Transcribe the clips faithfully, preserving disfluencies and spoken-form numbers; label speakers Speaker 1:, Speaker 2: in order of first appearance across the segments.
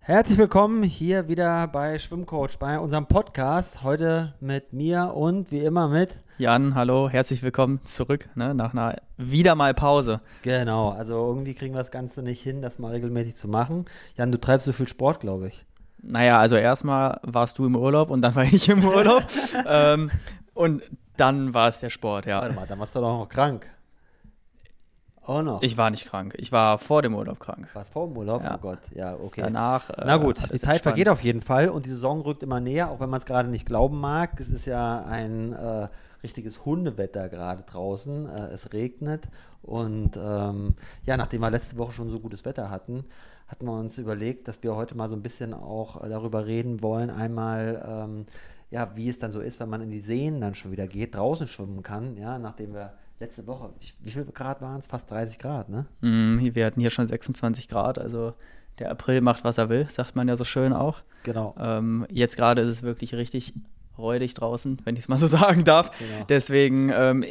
Speaker 1: Herzlich willkommen hier wieder bei Schwimmcoach, bei unserem Podcast. Heute mit mir und wie immer mit
Speaker 2: Jan, hallo, herzlich willkommen zurück, ne, nach einer wieder mal Pause.
Speaker 1: Genau, also irgendwie kriegen wir das Ganze nicht hin, das mal regelmäßig zu machen. Jan, du treibst so viel Sport, glaube ich.
Speaker 2: Naja, also erstmal warst du im Urlaub und dann war ich im Urlaub ähm, und dann war es der Sport, ja.
Speaker 1: Warte mal, dann warst du doch noch krank. Oh noch.
Speaker 2: Ich war nicht krank, ich war vor dem Urlaub krank.
Speaker 1: Warst vor dem Urlaub?
Speaker 2: Ja.
Speaker 1: Oh Gott, ja, okay.
Speaker 2: Danach. Äh,
Speaker 1: Na gut,
Speaker 2: hat
Speaker 1: die
Speaker 2: es
Speaker 1: Zeit
Speaker 2: entspannt.
Speaker 1: vergeht auf jeden Fall und die Saison rückt immer näher, auch wenn man es gerade nicht glauben mag. Es ist ja ein äh, richtiges Hundewetter gerade draußen. Äh, es regnet und ähm, ja, nachdem wir letzte Woche schon so gutes Wetter hatten, hatten wir uns überlegt, dass wir heute mal so ein bisschen auch äh, darüber reden wollen. Einmal, ähm, ja, wie es dann so ist, wenn man in die Seen dann schon wieder geht, draußen schwimmen kann, ja, nachdem wir letzte Woche, wie viel Grad waren es? Fast dreißig Grad, ne?
Speaker 2: Mm, wir hatten hier schon sechsundzwanzig Grad, also der April macht, was er will, sagt man ja so schön auch.
Speaker 1: Genau.
Speaker 2: Ähm, jetzt gerade ist es wirklich richtig räudig draußen, wenn ich es mal so sagen darf.
Speaker 1: Genau.
Speaker 2: Deswegen, ähm,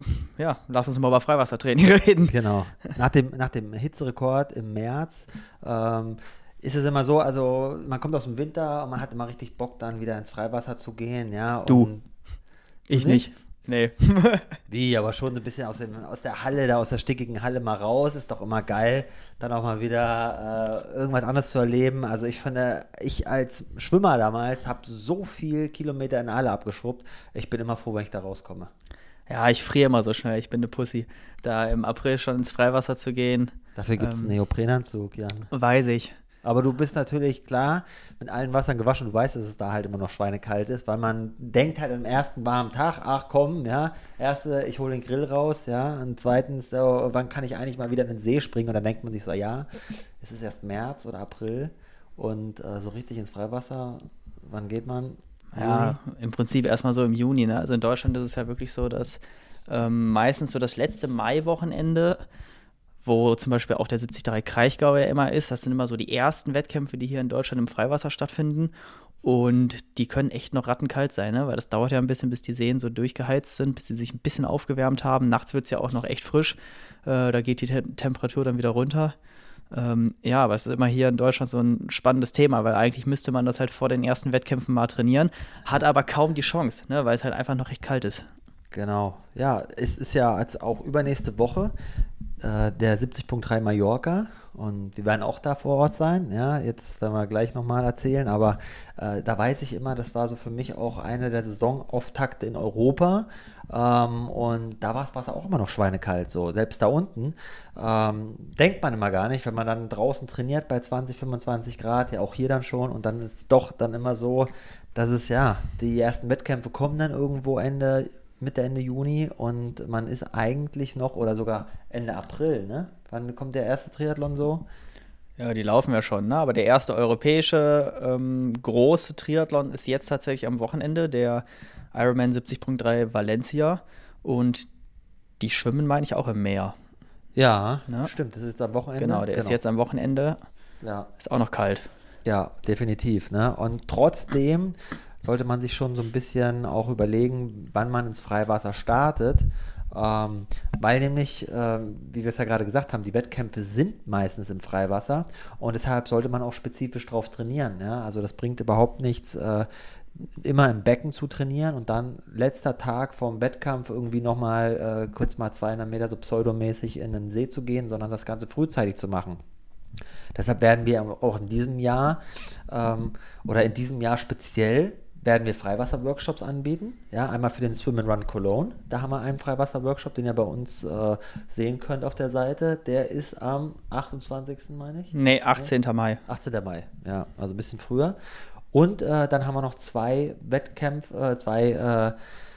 Speaker 2: ja, lass uns mal über Freiwassertraining reden.
Speaker 1: Genau. Nach dem, nach dem Hitzerekord im März ähm, ist es immer so, also man kommt aus dem Winter und man hat immer richtig Bock, dann wieder ins Freiwasser zu gehen, ja.
Speaker 2: Du.
Speaker 1: Und
Speaker 2: Ich
Speaker 1: Du nicht?
Speaker 2: nicht. Nee.
Speaker 1: Wie, aber schon ein bisschen aus, dem, aus der Halle, da aus der stickigen Halle mal raus, ist doch immer geil, dann auch mal wieder äh, irgendwas anderes zu erleben. Also ich finde, ich als Schwimmer damals habe so viel Kilometer in der Halle abgeschrubbt, ich bin immer froh, wenn ich da rauskomme.
Speaker 2: Ja, ich friere immer so schnell, ich bin eine Pussy. Da im April schon ins Freiwasser zu gehen,
Speaker 1: Dafür gibt es
Speaker 2: Ähm,
Speaker 1: einen Neoprenanzug, Jan.
Speaker 2: weiß ich.
Speaker 1: Aber du bist natürlich klar mit allen Wassern gewaschen. Du weißt, dass es da halt immer noch schweinekalt ist, weil man denkt halt am ersten warmen Tag, ach komm, ja, erste, ich hole den Grill raus, ja, und zweitens, so, wann kann ich eigentlich mal wieder in den See springen? Und dann denkt man sich so, ja, es ist erst März oder April und äh, so richtig ins Freiwasser, wann geht man?
Speaker 2: Ja, im Prinzip erstmal so im Juni. Ne? Also in Deutschland ist es ja wirklich so, dass ähm, meistens so das letzte Maiwochenende, wo zum Beispiel auch der siebzig drei Kraichgau ja immer ist, das sind immer so die ersten Wettkämpfe, die hier in Deutschland im Freiwasser stattfinden. Und die können echt noch rattenkalt sein, ne? Weil das dauert ja ein bisschen, bis die Seen so durchgeheizt sind, bis sie sich ein bisschen aufgewärmt haben. Nachts wird es ja auch noch echt frisch. Äh, da geht die Te- Temperatur dann wieder runter. Ähm, ja, aber es ist immer hier in Deutschland so ein spannendes Thema, weil eigentlich müsste man das halt vor den ersten Wettkämpfen mal trainieren, hat aber kaum die Chance, ne? Weil es halt einfach noch recht kalt ist.
Speaker 1: Genau, ja, es ist ja jetzt auch übernächste Woche äh, der siebzig Punkt drei Mallorca und wir werden auch da vor Ort sein, ja, jetzt werden wir gleich nochmal erzählen, aber äh, da weiß ich immer, das war so für mich auch eine der Saisonauftakte in Europa ähm, und da war das Wasser auch immer noch schweinekalt, so, selbst da unten ähm, denkt man immer gar nicht, wenn man dann draußen trainiert bei zwanzig, fünfundzwanzig Grad, ja auch hier dann schon und dann ist es doch dann immer so, dass es ja, die ersten Wettkämpfe kommen dann irgendwo Ende Mitte, Ende Juni und man ist eigentlich noch, oder sogar Ende April, ne? Wann kommt der erste Triathlon so?
Speaker 2: Ja, die laufen ja schon, ne? Aber der erste europäische ähm, große Triathlon ist jetzt tatsächlich am Wochenende, der Ironman siebzig Punkt drei Valencia. Und die schwimmen, meine ich, auch im Meer.
Speaker 1: Ja,
Speaker 2: Ja.
Speaker 1: stimmt, das ist jetzt am Wochenende.
Speaker 2: Genau, der ist jetzt am Wochenende.
Speaker 1: Ja,
Speaker 2: Ist auch noch kalt.
Speaker 1: ja, definitiv, ne? Und trotzdem sollte man sich schon so ein bisschen auch überlegen, wann man ins Freiwasser startet. Ähm, weil nämlich, ähm, wie wir es ja gerade gesagt haben, die Wettkämpfe sind meistens im Freiwasser und deshalb sollte man auch spezifisch drauf trainieren. Ja? Also das bringt überhaupt nichts, äh, immer im Becken zu trainieren und dann letzter Tag vorm Wettkampf irgendwie nochmal äh, kurz mal zweihundert Meter so pseudomäßig in den See zu gehen, sondern das Ganze frühzeitig zu machen. Deshalb werden wir auch in diesem Jahr ähm, oder in diesem Jahr speziell werden wir Freiwasser-Workshops anbieten. Ja, einmal für den Swim and Run Cologne. Da haben wir einen Freiwasser-Workshop, den ihr bei uns äh, sehen könnt auf der Seite. Der ist am achtundzwanzigsten meine ich.
Speaker 2: Nee, achtzehnten Mai.
Speaker 1: achtzehnten Mai, ja, also ein bisschen früher. Und äh, dann haben wir noch zwei Wettkämpfe, äh, zwei äh,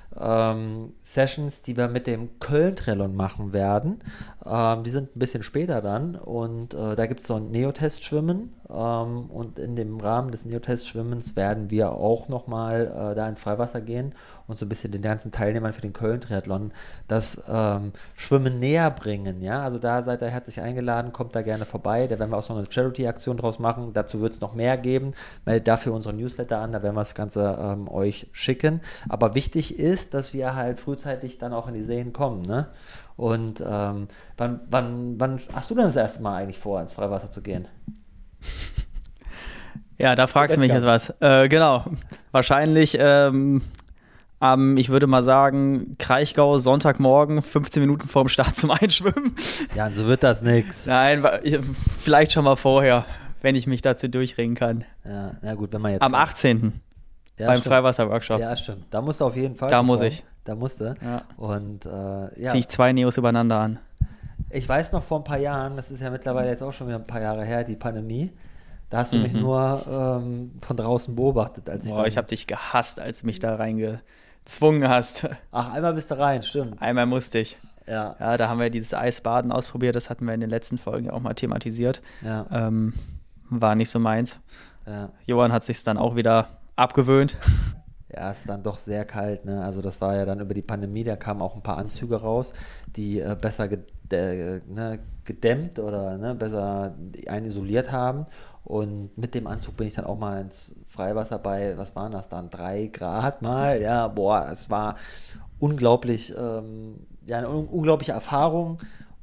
Speaker 1: ähm, Sessions, die wir mit dem Köln-Triathlon machen werden. Ähm, die sind ein bisschen später dann und äh, da gibt es so ein Neotest-Schwimmen ähm, und in dem Rahmen des Neotest-Schwimmens werden wir auch nochmal äh, da ins Freiwasser gehen und so ein bisschen den ganzen Teilnehmern für den Köln-Triathlon das ähm, Schwimmen näher bringen. Ja? Also da seid ihr herzlich eingeladen, kommt da gerne vorbei. Da werden wir auch so eine Charity-Aktion draus machen. Dazu wird es noch mehr geben. Meldet dafür unsere Newsletter an, da werden wir das Ganze ähm, euch schicken. Aber wichtig ist, dass wir halt frühzeitig dann auch in die Seen kommen. Ne? Und ähm, wann, wann, wann hast du denn das erste Mal eigentlich vor, ins Freiwasser zu gehen?
Speaker 2: Ja, da fragst du mich jetzt was. Äh, genau. Wahrscheinlich, ähm, ähm, ich würde mal sagen, Kraichgau, Sonntagmorgen, fünfzehn Minuten vorm Start zum Einschwimmen.
Speaker 1: Ja, so wird das nix.
Speaker 2: Nein, vielleicht schon mal vorher, wenn ich mich dazu durchringen kann.
Speaker 1: Ja, na gut, wenn man jetzt...
Speaker 2: Am achtzehnten
Speaker 1: Ja,
Speaker 2: beim
Speaker 1: stimmt.
Speaker 2: Freiwasser-Workshop.
Speaker 1: Ja, stimmt. Da musst du auf jeden Fall.
Speaker 2: Da muss ich.
Speaker 1: Da musst du.
Speaker 2: Ja.
Speaker 1: Und äh, ja.
Speaker 2: Ziehe ich zwei Neos übereinander an.
Speaker 1: Ich weiß noch vor ein paar Jahren, das ist ja mittlerweile jetzt auch schon wieder ein paar Jahre her, die Pandemie. Da hast du
Speaker 2: Mhm.
Speaker 1: mich nur ähm, von draußen beobachtet, als ich
Speaker 2: Boah,
Speaker 1: dann,
Speaker 2: ich habe dich gehasst, als du mich da reingezwungen hast.
Speaker 1: Ach, einmal bist du rein, stimmt.
Speaker 2: Einmal musste ich.
Speaker 1: Ja,
Speaker 2: Ja, da haben wir dieses Eisbaden ausprobiert, das hatten wir in den letzten Folgen ja auch mal thematisiert.
Speaker 1: ja,
Speaker 2: Ähm, war nicht so meins.
Speaker 1: ja.
Speaker 2: Johann hat sich dann auch wieder abgewöhnt.
Speaker 1: Ja, ist dann doch sehr kalt, ne? Also das war ja dann über die Pandemie, da kamen auch ein paar Anzüge raus, die äh, besser ged äh, ne, gedämmt oder ne, besser einen isoliert haben. Und mit dem Anzug bin ich dann auch mal ins Freiwasser bei, was waren das dann, drei Grad mal? Ja, boah, es war unglaublich, ähm, ja, eine un unglaubliche Erfahrung.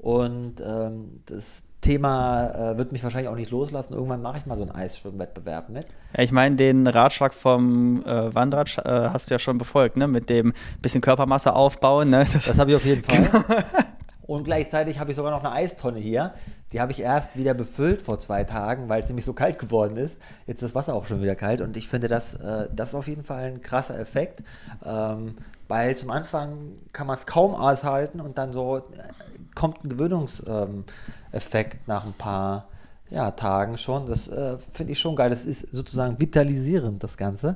Speaker 1: Und ähm, das Thema äh, wird mich wahrscheinlich auch nicht loslassen. Irgendwann mache ich mal so einen Eisschwimmwettbewerb mit.
Speaker 2: Ja, ich meine, den Ratschlag vom äh, Wandrat äh, hast du ja schon befolgt, ne? Mit dem bisschen Körpermasse aufbauen. Ne? Das,
Speaker 1: Das habe ich auf jeden Fall. Und gleichzeitig habe ich sogar noch eine Eistonne hier. Die habe ich erst wieder befüllt vor zwei Tagen, weil es nämlich so kalt geworden ist. Jetzt ist das Wasser auch schon wieder kalt. Und ich finde, das, äh, das ist auf jeden Fall ein krasser Effekt. Ähm, weil zum Anfang kann man es kaum aushalten und dann so äh, kommt ein Gewöhnungseffekt ähm, nach ein paar ja, Tagen schon. Das äh, finde ich schon geil. Das ist sozusagen vitalisierend, das Ganze.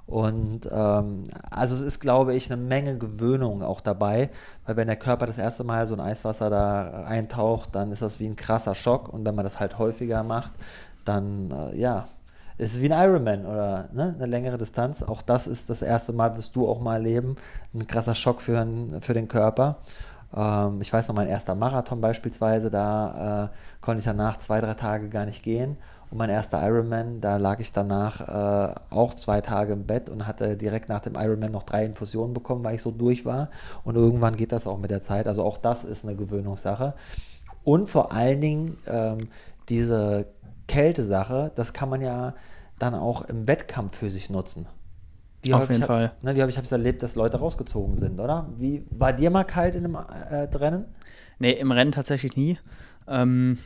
Speaker 1: Und ähm, also es ist, glaube ich, eine Menge Gewöhnung auch dabei, weil wenn der Körper das erste Mal so ein Eiswasser da eintaucht, dann ist das wie ein krasser Schock. Und wenn man das halt häufiger macht, dann äh, ja, ist es wie ein Ironman oder ne, eine längere Distanz. Auch das ist das erste Mal, wirst du auch mal erleben. Ein krasser Schock für, ein, für den Körper. Ähm, ich weiß noch, mein erster Marathon beispielsweise, da äh, konnte ich danach zwei, drei Tage gar nicht gehen. Und mein erster Ironman, da lag ich danach äh, auch zwei Tage im Bett und hatte direkt nach dem Ironman noch drei Infusionen bekommen, weil ich so durch war. Und irgendwann geht das auch mit der Zeit. Also auch das ist eine Gewöhnungssache. Und vor allen Dingen ähm, diese Kältesache, das kann man ja dann auch im Wettkampf für sich nutzen. Wie
Speaker 2: Auf
Speaker 1: häufig
Speaker 2: jeden
Speaker 1: hab,
Speaker 2: Fall.
Speaker 1: Ne, wie habe ich es erlebt, dass Leute rausgezogen sind, oder? Wie, war dir mal kalt in einem äh, Rennen?
Speaker 2: Nee, im Rennen tatsächlich nie. Ähm,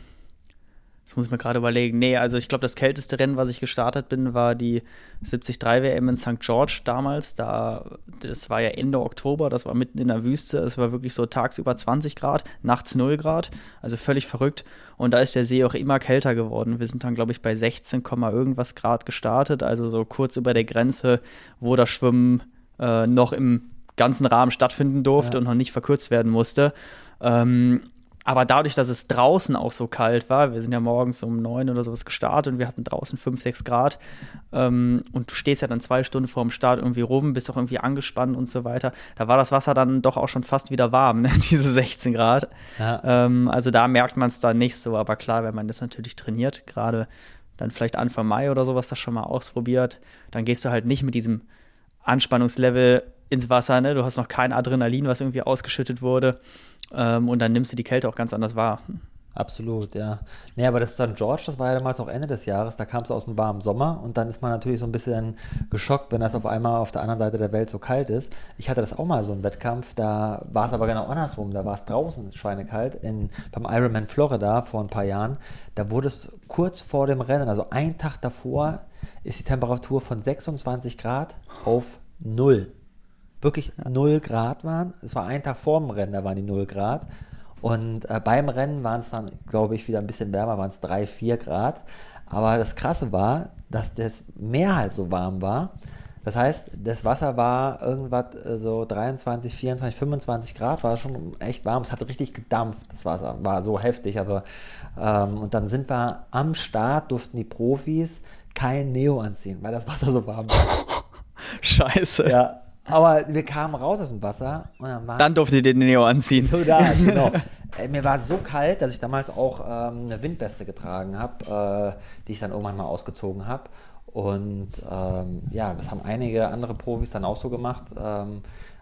Speaker 2: das muss ich mir gerade überlegen. Nee, also ich glaube, das kälteste Rennen, was ich gestartet bin, war die siebzig drei W M in Sankt George damals. Da, das war ja Ende Oktober, das war mitten in der Wüste. Es war wirklich so tagsüber zwanzig Grad, nachts null Grad, also völlig verrückt. Und da ist der See auch immer kälter geworden. Wir sind dann, glaube ich, bei sechzehn, irgendwas Grad gestartet, also so kurz über der Grenze, wo das Schwimmen äh, noch im ganzen Rahmen stattfinden durfte
Speaker 1: Ja.
Speaker 2: und noch nicht verkürzt werden musste. Ähm, aber dadurch, dass es draußen auch so kalt war, wir sind ja morgens um neun oder sowas gestartet und wir hatten draußen fünf, sechs Grad ähm, und du stehst ja dann zwei Stunden vor dem Start irgendwie rum, bist auch irgendwie angespannt und so weiter. Da war das Wasser dann doch auch schon fast wieder warm, ne? Diese sechzehn Grad.
Speaker 1: Ja.
Speaker 2: Ähm, also da merkt man es dann nicht so, aber klar, wenn man das natürlich trainiert, gerade dann vielleicht Anfang Mai oder sowas das schon mal ausprobiert, dann gehst du halt nicht mit diesem Anspannungslevel ins Wasser, ne? Du hast noch kein Adrenalin, was irgendwie ausgeschüttet wurde. Ähm, und dann nimmst du die Kälte auch ganz anders wahr.
Speaker 1: Absolut, ja. Nee, aber das Sankt George, das war ja damals auch Ende des Jahres, da kam es aus dem warmen Sommer und dann ist man natürlich so ein bisschen geschockt, wenn das auf einmal auf der anderen Seite der Welt so kalt ist. Ich hatte das auch mal so einen Wettkampf, da war es aber genau andersrum, da war es draußen schweinekalt, in, beim Ironman Florida vor ein paar Jahren, da wurde es kurz vor dem Rennen, also einen Tag davor, ist die Temperatur von sechsundzwanzig Grad auf null. Wirklich null Grad waren. Es war ein Tag vor dem Rennen, da waren die null Grad. Und äh, beim Rennen waren es dann, glaube ich, wieder ein bisschen wärmer, waren es drei, vier Grad. Aber das Krasse war, dass das Meer halt so warm war. Das heißt, das Wasser war irgendwas äh, so dreiundzwanzig, vierundzwanzig, fünfundzwanzig Grad, war schon echt warm. Es hat richtig gedampft, das Wasser. War so heftig. Aber ähm, und dann sind wir am Start, durften die Profis kein Neo anziehen, weil das Wasser so warm war.
Speaker 2: Scheiße.
Speaker 1: Ja. Aber wir kamen raus aus dem Wasser und dann war
Speaker 2: Dann durfte ihr den Neo anziehen.
Speaker 1: so da, genau. Ey, mir war so kalt, dass ich damals auch ähm, eine Windweste getragen habe, äh, die ich dann irgendwann mal ausgezogen habe. Und ähm, ja, das haben einige andere Profis dann auch so gemacht. Ähm,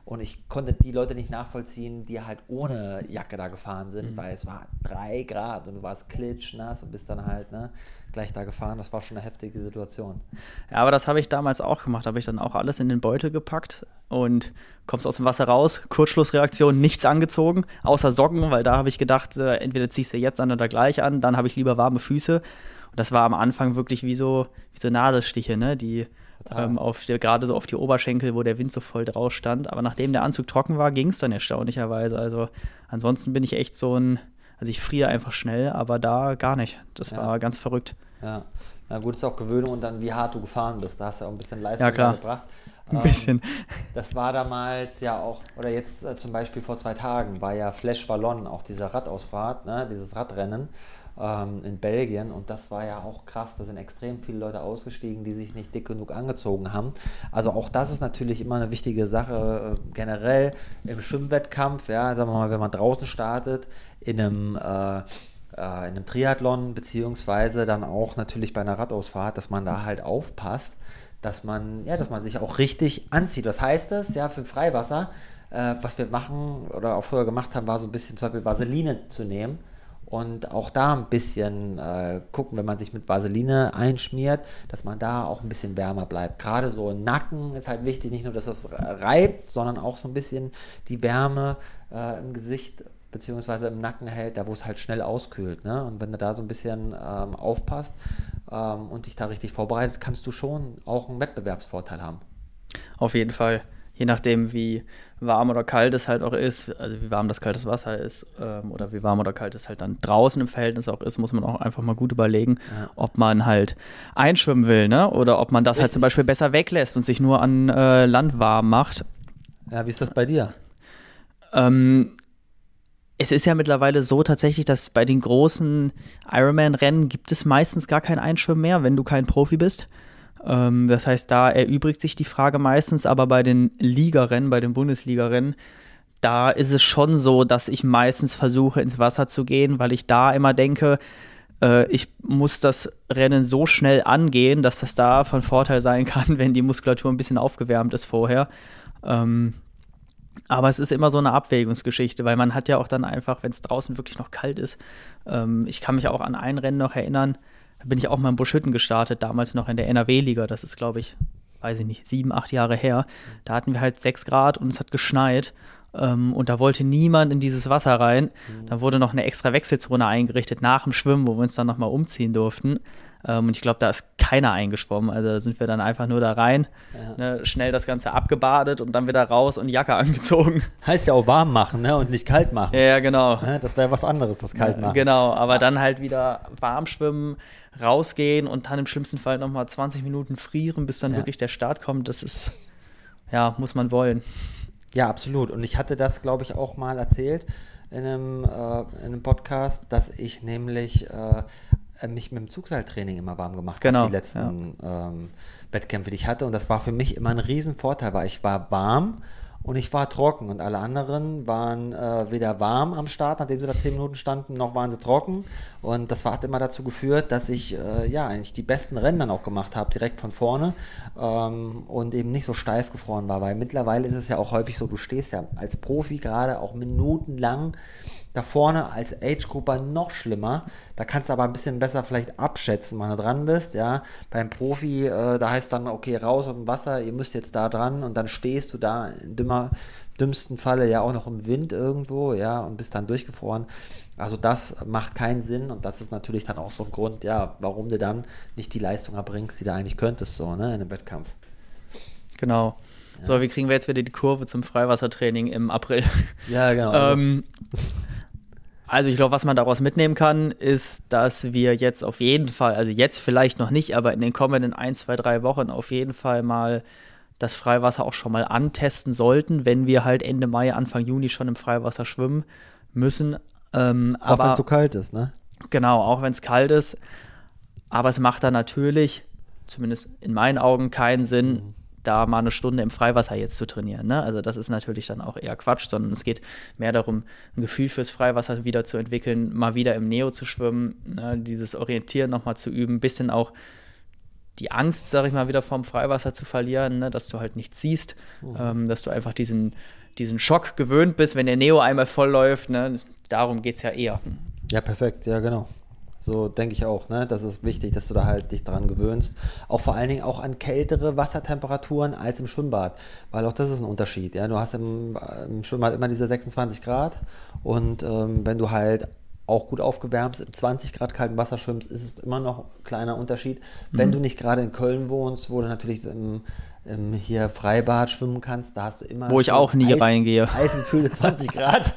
Speaker 1: Und ich konnte die Leute nicht nachvollziehen, die halt ohne Jacke da gefahren sind, mhm. weil es war drei Grad und du warst klitschnass und bist dann halt ne, gleich da gefahren. Das war schon eine heftige Situation.
Speaker 2: Ja, aber das habe ich damals auch gemacht. Da habe ich dann auch alles in den Beutel gepackt und kommst aus dem Wasser raus, Kurzschlussreaktion, nichts angezogen, außer Socken, weil da habe ich gedacht, äh, entweder ziehst du jetzt an oder gleich an, dann habe ich lieber warme Füße. Und das war am Anfang wirklich wie so, wie so Nadelstiche, ne? Die ähm, auf die, gerade so auf die Oberschenkel, wo der Wind so voll drauf stand. Aber nachdem der Anzug trocken war, ging es dann erstaunlicherweise. Also ansonsten bin ich echt so ein, also ich friere einfach schnell, aber da gar nicht. Das ja. war ganz verrückt.
Speaker 1: Ja, na gut, ist auch Gewöhnung und dann wie hart du gefahren bist. Da hast du auch ein bisschen Leistung
Speaker 2: ja,
Speaker 1: gebracht.
Speaker 2: Ein bisschen.
Speaker 1: Ähm, das war damals ja auch, oder jetzt äh, zum Beispiel vor zwei Tagen, war ja Flèche Wallonne, auch diese Radausfahrt, ne, dieses Radrennen ähm, in Belgien. Und das war ja auch krass, da sind extrem viele Leute ausgestiegen, die sich nicht dick genug angezogen haben. Also auch das ist natürlich immer eine wichtige Sache, äh, generell im Schwimmwettkampf, ja, sagen wir mal, wenn man draußen startet, in einem äh, in einem Triathlon, beziehungsweise dann auch natürlich bei einer Radausfahrt, dass man da halt aufpasst, dass man, ja, dass man sich auch richtig anzieht. Was heißt das? Ja, für Freiwasser, äh, was wir machen oder auch früher gemacht haben, war so ein bisschen zum Beispiel Vaseline zu nehmen und auch da ein bisschen äh, gucken, wenn man sich mit Vaseline einschmiert, dass man da auch ein bisschen wärmer bleibt. Gerade so im Nacken ist halt wichtig, nicht nur, dass das reibt, sondern auch so ein bisschen die Wärme äh, im Gesicht beziehungsweise im Nacken hält, da wo es halt schnell auskühlt. Ne? Und wenn du da so ein bisschen ähm, aufpasst ähm, und dich da richtig vorbereitet, kannst du schon auch einen Wettbewerbsvorteil haben.
Speaker 2: Auf jeden Fall. Je nachdem, wie warm oder kalt es halt auch ist, also wie warm das kaltes Wasser ist ähm, oder wie warm oder kalt es halt dann draußen im Verhältnis auch ist, muss man auch einfach mal gut überlegen, ja. ob man halt einschwimmen will, ne? Oder ob man das Richtig. halt zum Beispiel besser weglässt und sich nur an äh, Land warm macht.
Speaker 1: Ja, wie ist das bei dir?
Speaker 2: Ähm, Es ist ja mittlerweile so tatsächlich, dass bei den großen Ironman-Rennen gibt es meistens gar kein Einschwimmen mehr, wenn du kein Profi bist. Ähm, das heißt, da erübrigt sich die Frage meistens, aber bei den Ligarennen, bei den Bundesligarennen, da ist es schon so, dass ich meistens versuche, ins Wasser zu gehen, weil ich da immer denke, äh, ich muss das Rennen so schnell angehen, dass das da von Vorteil sein kann, wenn die Muskulatur ein bisschen aufgewärmt ist vorher. Ähm, Aber es ist immer so eine Abwägungsgeschichte, weil man hat ja auch dann einfach, wenn es draußen wirklich noch kalt ist, ähm, ich kann mich auch an ein Rennen noch erinnern, da bin ich auch mal in Buschütten gestartet, damals noch in der N R W-Liga, das ist, glaube ich, weiß ich nicht, sieben, acht Jahre her. Da hatten wir halt sechs Grad und es hat geschneit ähm, und da wollte niemand in dieses Wasser rein. Mhm. Da wurde noch eine extra Wechselzone eingerichtet nach dem Schwimmen, wo wir uns dann nochmal umziehen durften. Ähm, und ich glaube, da ist keiner eingeschwommen. Also da sind wir dann einfach nur da rein, ja. ne, schnell das Ganze abgebadet und dann wieder raus und Jacke angezogen.
Speaker 1: Heißt ja auch warm machen, ne? Und nicht kalt machen.
Speaker 2: Ja, ja genau.
Speaker 1: Ja, das wäre was anderes, das kalt machen.
Speaker 2: Genau, aber ja. dann halt wieder warm schwimmen, rausgehen und dann im schlimmsten Fall nochmal zwanzig Minuten frieren, bis dann ja. wirklich der Start kommt. Das ist, ja, muss man wollen.
Speaker 1: Ja, absolut. Und ich hatte das, glaube ich, auch mal erzählt in einem, äh, in einem Podcast, dass ich nämlich äh, mich mit dem Zugseiltraining immer warm gemacht
Speaker 2: genau,
Speaker 1: habe, die letzten ja. ähm, Wettkämpfe, die ich hatte. Und das war für mich immer ein Riesenvorteil, weil ich war warm und ich war trocken. Und alle anderen waren äh, weder warm am Start, nachdem sie da zehn Minuten standen, noch waren sie trocken. Und das war, hat immer dazu geführt, dass ich äh, ja eigentlich die besten Rennen dann auch gemacht habe, direkt von vorne ähm, und eben nicht so steif gefroren war. Weil mittlerweile ist es ja auch häufig so, du stehst ja als Profi gerade auch minutenlang da vorne, als Age-Grupper noch schlimmer. Da kannst du aber ein bisschen besser vielleicht abschätzen, wann du dran bist. Ja. Beim Profi, äh, da heißt dann, okay, raus aus dem Wasser, ihr müsst jetzt da dran und dann stehst du da im dümmer, dümmsten Falle ja auch noch im Wind irgendwo, ja, und bist dann durchgefroren. Also das macht keinen Sinn und das ist natürlich dann auch so ein Grund, ja, warum du dann nicht die Leistung erbringst, die du eigentlich könntest, so, ne, in einem Wettkampf.
Speaker 2: Genau. Ja. So, wie kriegen wir jetzt wieder die Kurve zum Freiwassertraining im April?
Speaker 1: Ja, genau.
Speaker 2: ähm, Also ich glaube, was man daraus mitnehmen kann, ist, dass wir jetzt auf jeden Fall, also jetzt vielleicht noch nicht, aber in den kommenden ein, zwei, drei Wochen auf jeden Fall mal das Freiwasser auch schon mal antesten sollten, wenn wir halt Ende Mai, Anfang Juni schon im Freiwasser schwimmen müssen. Ähm,
Speaker 1: auch wenn es so kalt ist, ne?
Speaker 2: Genau, auch wenn es kalt ist. Aber es macht dann natürlich, zumindest in meinen Augen, keinen Sinn, mhm. da mal eine Stunde im Freiwasser jetzt zu trainieren. Ne? Also das ist natürlich dann auch eher Quatsch, sondern es geht mehr darum, ein Gefühl fürs Freiwasser wieder zu entwickeln, mal wieder im Neo zu schwimmen, ne? Dieses Orientieren nochmal zu üben, ein bisschen auch die Angst, sag ich mal, wieder vom Freiwasser zu verlieren, ne? Dass du halt nichts siehst, mhm. ähm, dass du einfach diesen, diesen Schock gewöhnt bist, wenn der Neo einmal voll läuft. Ne? Darum geht es ja eher.
Speaker 1: Ja, perfekt, ja, genau. So denke ich auch, ne? Das ist wichtig, dass du da halt dich dran gewöhnst. Auch vor allen Dingen auch an kältere Wassertemperaturen als im Schwimmbad, weil auch das ist ein Unterschied. Ja? Du hast im, im Schwimmbad immer diese sechsundzwanzig Grad und ähm, wenn du halt auch gut aufgewärmt im zwanzig Grad kalten Wasser schwimmst, ist es immer noch ein kleiner Unterschied. Mhm. Wenn du nicht gerade in Köln wohnst, wo du natürlich im, im hier Freibad schwimmen kannst, da hast du immer
Speaker 2: wo ich auch nie
Speaker 1: Eis,
Speaker 2: reingehe.
Speaker 1: Eisgekühlte zwanzig Grad.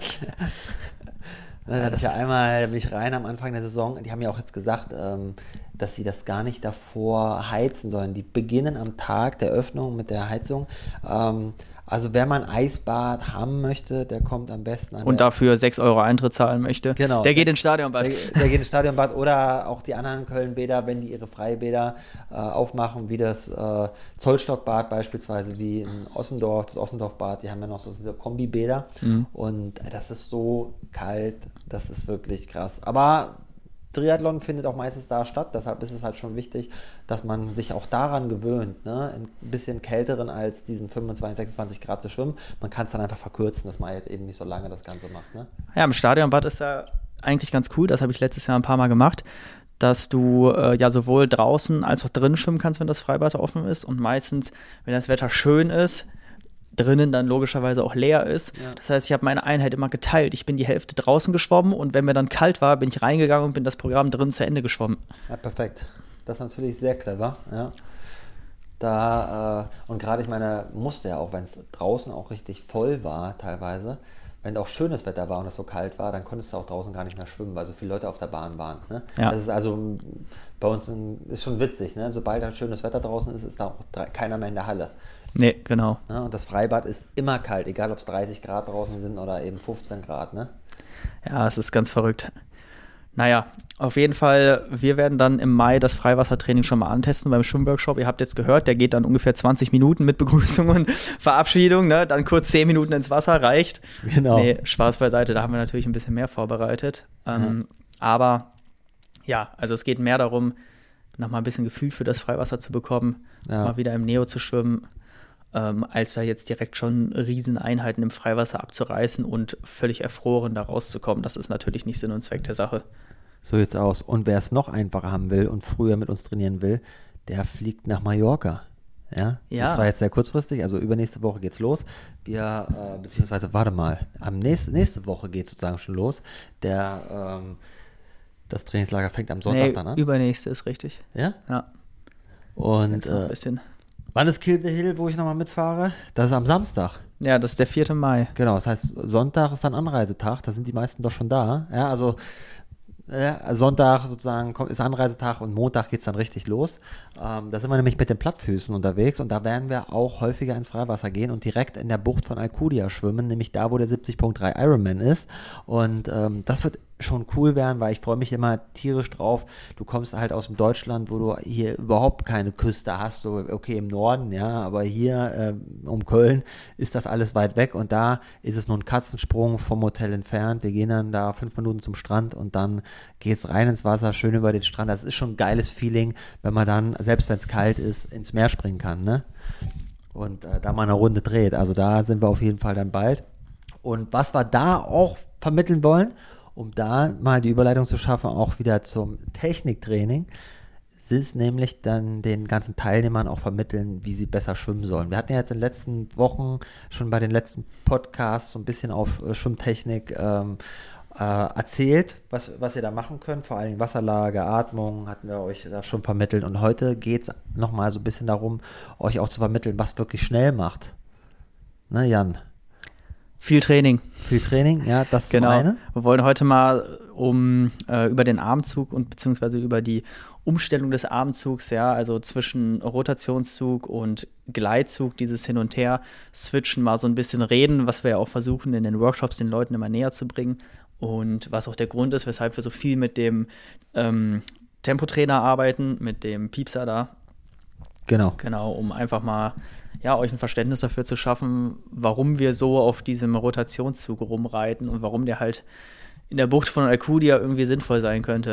Speaker 1: Da hatte ich ja einmal mich rein am Anfang der Saison, die haben ja auch jetzt gesagt, ähm, dass sie das gar nicht davor heizen sollen. Die beginnen am Tag der Öffnung mit der Heizung. Ähm, also wer mal ein Eisbad haben möchte, der kommt am besten an.
Speaker 2: Und dafür sechs Euro Eintritt zahlen möchte,
Speaker 1: genau,
Speaker 2: der geht ins Stadionbad.
Speaker 1: Der, der geht ins Stadionbad oder auch die anderen Köln-Bäder, wenn die ihre Freibäder äh, aufmachen, wie das äh, Zollstockbad beispielsweise, wie in Ossendorf, das Ossendorfbad, die haben ja noch so, so Kombibäder. Mhm. Und äh, das ist so kalt, das ist wirklich krass. Aber Triathlon findet auch meistens da statt, deshalb ist es halt schon wichtig, dass man sich auch daran gewöhnt, ne? Ein bisschen kälteren als diesen fünfundzwanzig, sechsundzwanzig Grad zu schwimmen. Man kann es dann einfach verkürzen, dass man halt eben nicht so lange das Ganze macht. Ne?
Speaker 2: Ja, im Stadionbad ist ja eigentlich ganz cool, das habe ich letztes Jahr ein paar Mal gemacht, dass du äh, ja sowohl draußen als auch drinnen schwimmen kannst, wenn das Freibad offen ist und meistens, wenn das Wetter schön ist, drinnen dann logischerweise auch leer ist. Ja. Das heißt, ich habe meine Einheit immer geteilt. Ich bin die Hälfte draußen geschwommen und wenn mir dann kalt war, bin ich reingegangen und bin das Programm drinnen zu Ende geschwommen.
Speaker 1: Ja, perfekt. Das ist natürlich sehr clever. Ja. Da, äh, und gerade, ich meine, musste ja auch, wenn es draußen auch richtig voll war teilweise, wenn auch schönes Wetter war und es so kalt war, dann konntest du auch draußen gar nicht mehr schwimmen, weil so viele Leute auf der Bahn waren. Ne? Ja. Das ist also bei uns ein, ist schon witzig. Ne? Sobald halt schönes Wetter draußen ist, ist da auch keiner mehr in der Halle.
Speaker 2: Nee, genau.
Speaker 1: Ne? Und das Freibad ist immer kalt, egal ob es dreißig Grad draußen sind oder eben fünfzehn Grad. Ne?
Speaker 2: Ja, es ist ganz verrückt. Naja, auf jeden Fall, wir werden dann im Mai das Freiwassertraining schon mal antesten beim Schwimmworkshop. Ihr habt jetzt gehört, der geht dann ungefähr zwanzig Minuten mit Begrüßung und Verabschiedung. Ne? Dann kurz zehn Minuten ins Wasser, reicht.
Speaker 1: Genau.
Speaker 2: Nee, Spaß beiseite, da haben wir natürlich ein bisschen mehr vorbereitet. Mhm. Ähm, aber ja, also es geht mehr darum, nochmal ein bisschen Gefühl für das Freiwasser zu bekommen, ja. mal wieder im Neo zu schwimmen, ähm, als da jetzt direkt schon Rieseneinheiten im Freiwasser abzureißen und völlig erfroren da rauszukommen. Das ist natürlich nicht Sinn und Zweck der Sache.
Speaker 1: So sieht's aus. Und wer es noch einfacher haben will und früher mit uns trainieren will, der fliegt nach Mallorca. Ja,
Speaker 2: ja.
Speaker 1: Das war jetzt sehr kurzfristig, also übernächste Woche geht's los. Wir, äh, beziehungsweise, warte mal, am nächste, nächste Woche geht's sozusagen schon los. Der, ähm, das Trainingslager fängt am Sonntag
Speaker 2: nee,
Speaker 1: dann an.
Speaker 2: Übernächste ist richtig.
Speaker 1: Ja?
Speaker 2: Ja.
Speaker 1: Und
Speaker 2: äh, ein bisschen.
Speaker 1: Wann ist Kill the Hill, wo ich nochmal mitfahre? Das ist am Samstag.
Speaker 2: Ja, das ist der vierte Mai.
Speaker 1: Genau, das heißt, Sonntag ist dann Anreisetag, da sind die meisten doch schon da. Ja, also ja, Sonntag sozusagen kommt, ist Anreisetag und Montag geht es dann richtig los. Ähm, da sind wir nämlich mit den Plattfüßen unterwegs und da werden wir auch häufiger ins Freiwasser gehen und direkt in der Bucht von Alcudia schwimmen, nämlich da, wo der siebzig Komma drei Ironman ist. Und ähm, das wird schon cool werden, weil ich freue mich immer tierisch drauf. Du kommst halt aus dem Deutschland, wo du hier überhaupt keine Küste hast, so okay im Norden, ja, aber hier äh, um Köln ist das alles weit weg und da ist es nur ein Katzensprung vom Hotel entfernt. Wir gehen dann da fünf Minuten zum Strand und dann geht's rein ins Wasser, schön über den Strand. Das ist schon ein geiles Feeling, wenn man dann, selbst wenn es kalt ist, ins Meer springen kann, ne? Und äh, da mal eine Runde dreht. Also da sind wir auf jeden Fall dann bald. Und was wir da auch vermitteln wollen, um da mal die Überleitung zu schaffen, auch wieder zum Techniktraining, ist nämlich dann den ganzen Teilnehmern auch vermitteln, wie sie besser schwimmen sollen. Wir hatten ja jetzt in den letzten Wochen schon bei den letzten Podcasts so ein bisschen auf äh, Schwimmtechnik ähm, äh, erzählt, was, was ihr da machen könnt. Vor allen Dingen Wasserlage, Atmung hatten wir euch da schon vermittelt. Und heute geht es nochmal so ein bisschen darum, euch auch zu vermitteln, was wirklich schnell macht. Ne, Jan?
Speaker 2: Viel Training.
Speaker 1: Viel Training, ja, das
Speaker 2: genau.
Speaker 1: Zum einen.
Speaker 2: Wir wollen heute mal um äh, über den Armzug und beziehungsweise über die Umstellung des Armzugs, ja, also zwischen Rotationszug und Gleitzug, dieses Hin und Her switchen, mal so ein bisschen reden, was wir ja auch versuchen in den Workshops den Leuten immer näher zu bringen und was auch der Grund ist, weshalb wir so viel mit dem ähm, Tempotrainer arbeiten, mit dem Piepser da.
Speaker 1: Genau.
Speaker 2: Genau, um einfach mal ja, euch ein Verständnis dafür zu schaffen, warum wir so auf diesem Rotationszug rumreiten und warum der halt in der Bucht von Alcudia irgendwie sinnvoll sein könnte.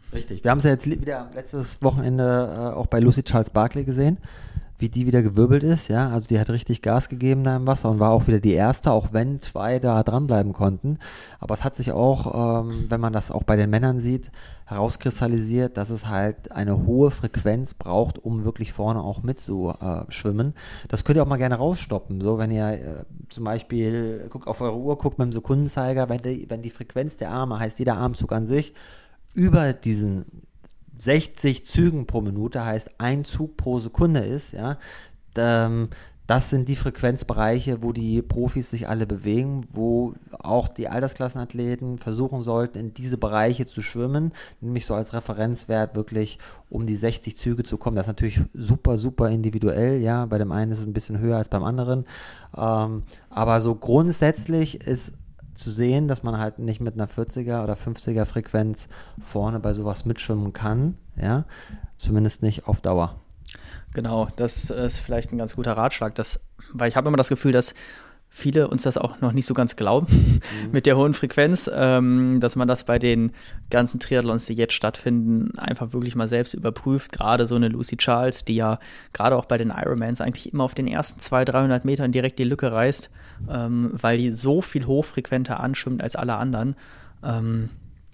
Speaker 1: Richtig. Wir haben es ja jetzt wieder letztes Wochenende äh, auch bei Lucy Charles Barkley gesehen, wie die wieder gewirbelt ist, ja, also die hat richtig Gas gegeben da im Wasser und war auch wieder die Erste, auch wenn zwei da dranbleiben konnten, aber es hat sich auch, ähm, wenn man das auch bei den Männern sieht, herauskristallisiert, dass es halt eine hohe Frequenz braucht, um wirklich vorne auch mitzuschwimmen. Das könnt ihr auch mal gerne rausstoppen, so wenn ihr äh, zum Beispiel, guckt auf eure Uhr, guckt mit dem Sekundenzeiger, wenn die, wenn die Frequenz der Arme, heißt jeder Armzug an sich, über diesen sechzig Zügen pro Minute, heißt ein Zug pro Sekunde ist, ja, ähm, das sind die Frequenzbereiche, wo die Profis sich alle bewegen, wo auch die Altersklassenathleten versuchen sollten, in diese Bereiche zu schwimmen, nämlich so als Referenzwert wirklich um die sechzig Züge zu kommen. Das ist natürlich super, super individuell, ja, bei dem einen ist es ein bisschen höher als beim anderen, ähm, aber so grundsätzlich ist zu sehen, dass man halt nicht mit einer vierziger oder fünfziger Frequenz vorne bei sowas mitschwimmen kann, ja, zumindest nicht auf Dauer.
Speaker 2: Genau, das ist vielleicht ein ganz guter Ratschlag, das, weil ich habe immer das Gefühl, dass viele uns das auch noch nicht so ganz glauben mhm. mit der hohen Frequenz, ähm, dass man das bei den ganzen Triathlons, die jetzt stattfinden, einfach wirklich mal selbst überprüft. Gerade so eine Lucy Charles, die ja gerade auch bei den Ironmans eigentlich immer auf den ersten zweihundert, dreihundert Metern direkt die Lücke reißt, ähm, weil die so viel hochfrequenter anschwimmt als alle anderen. Ähm,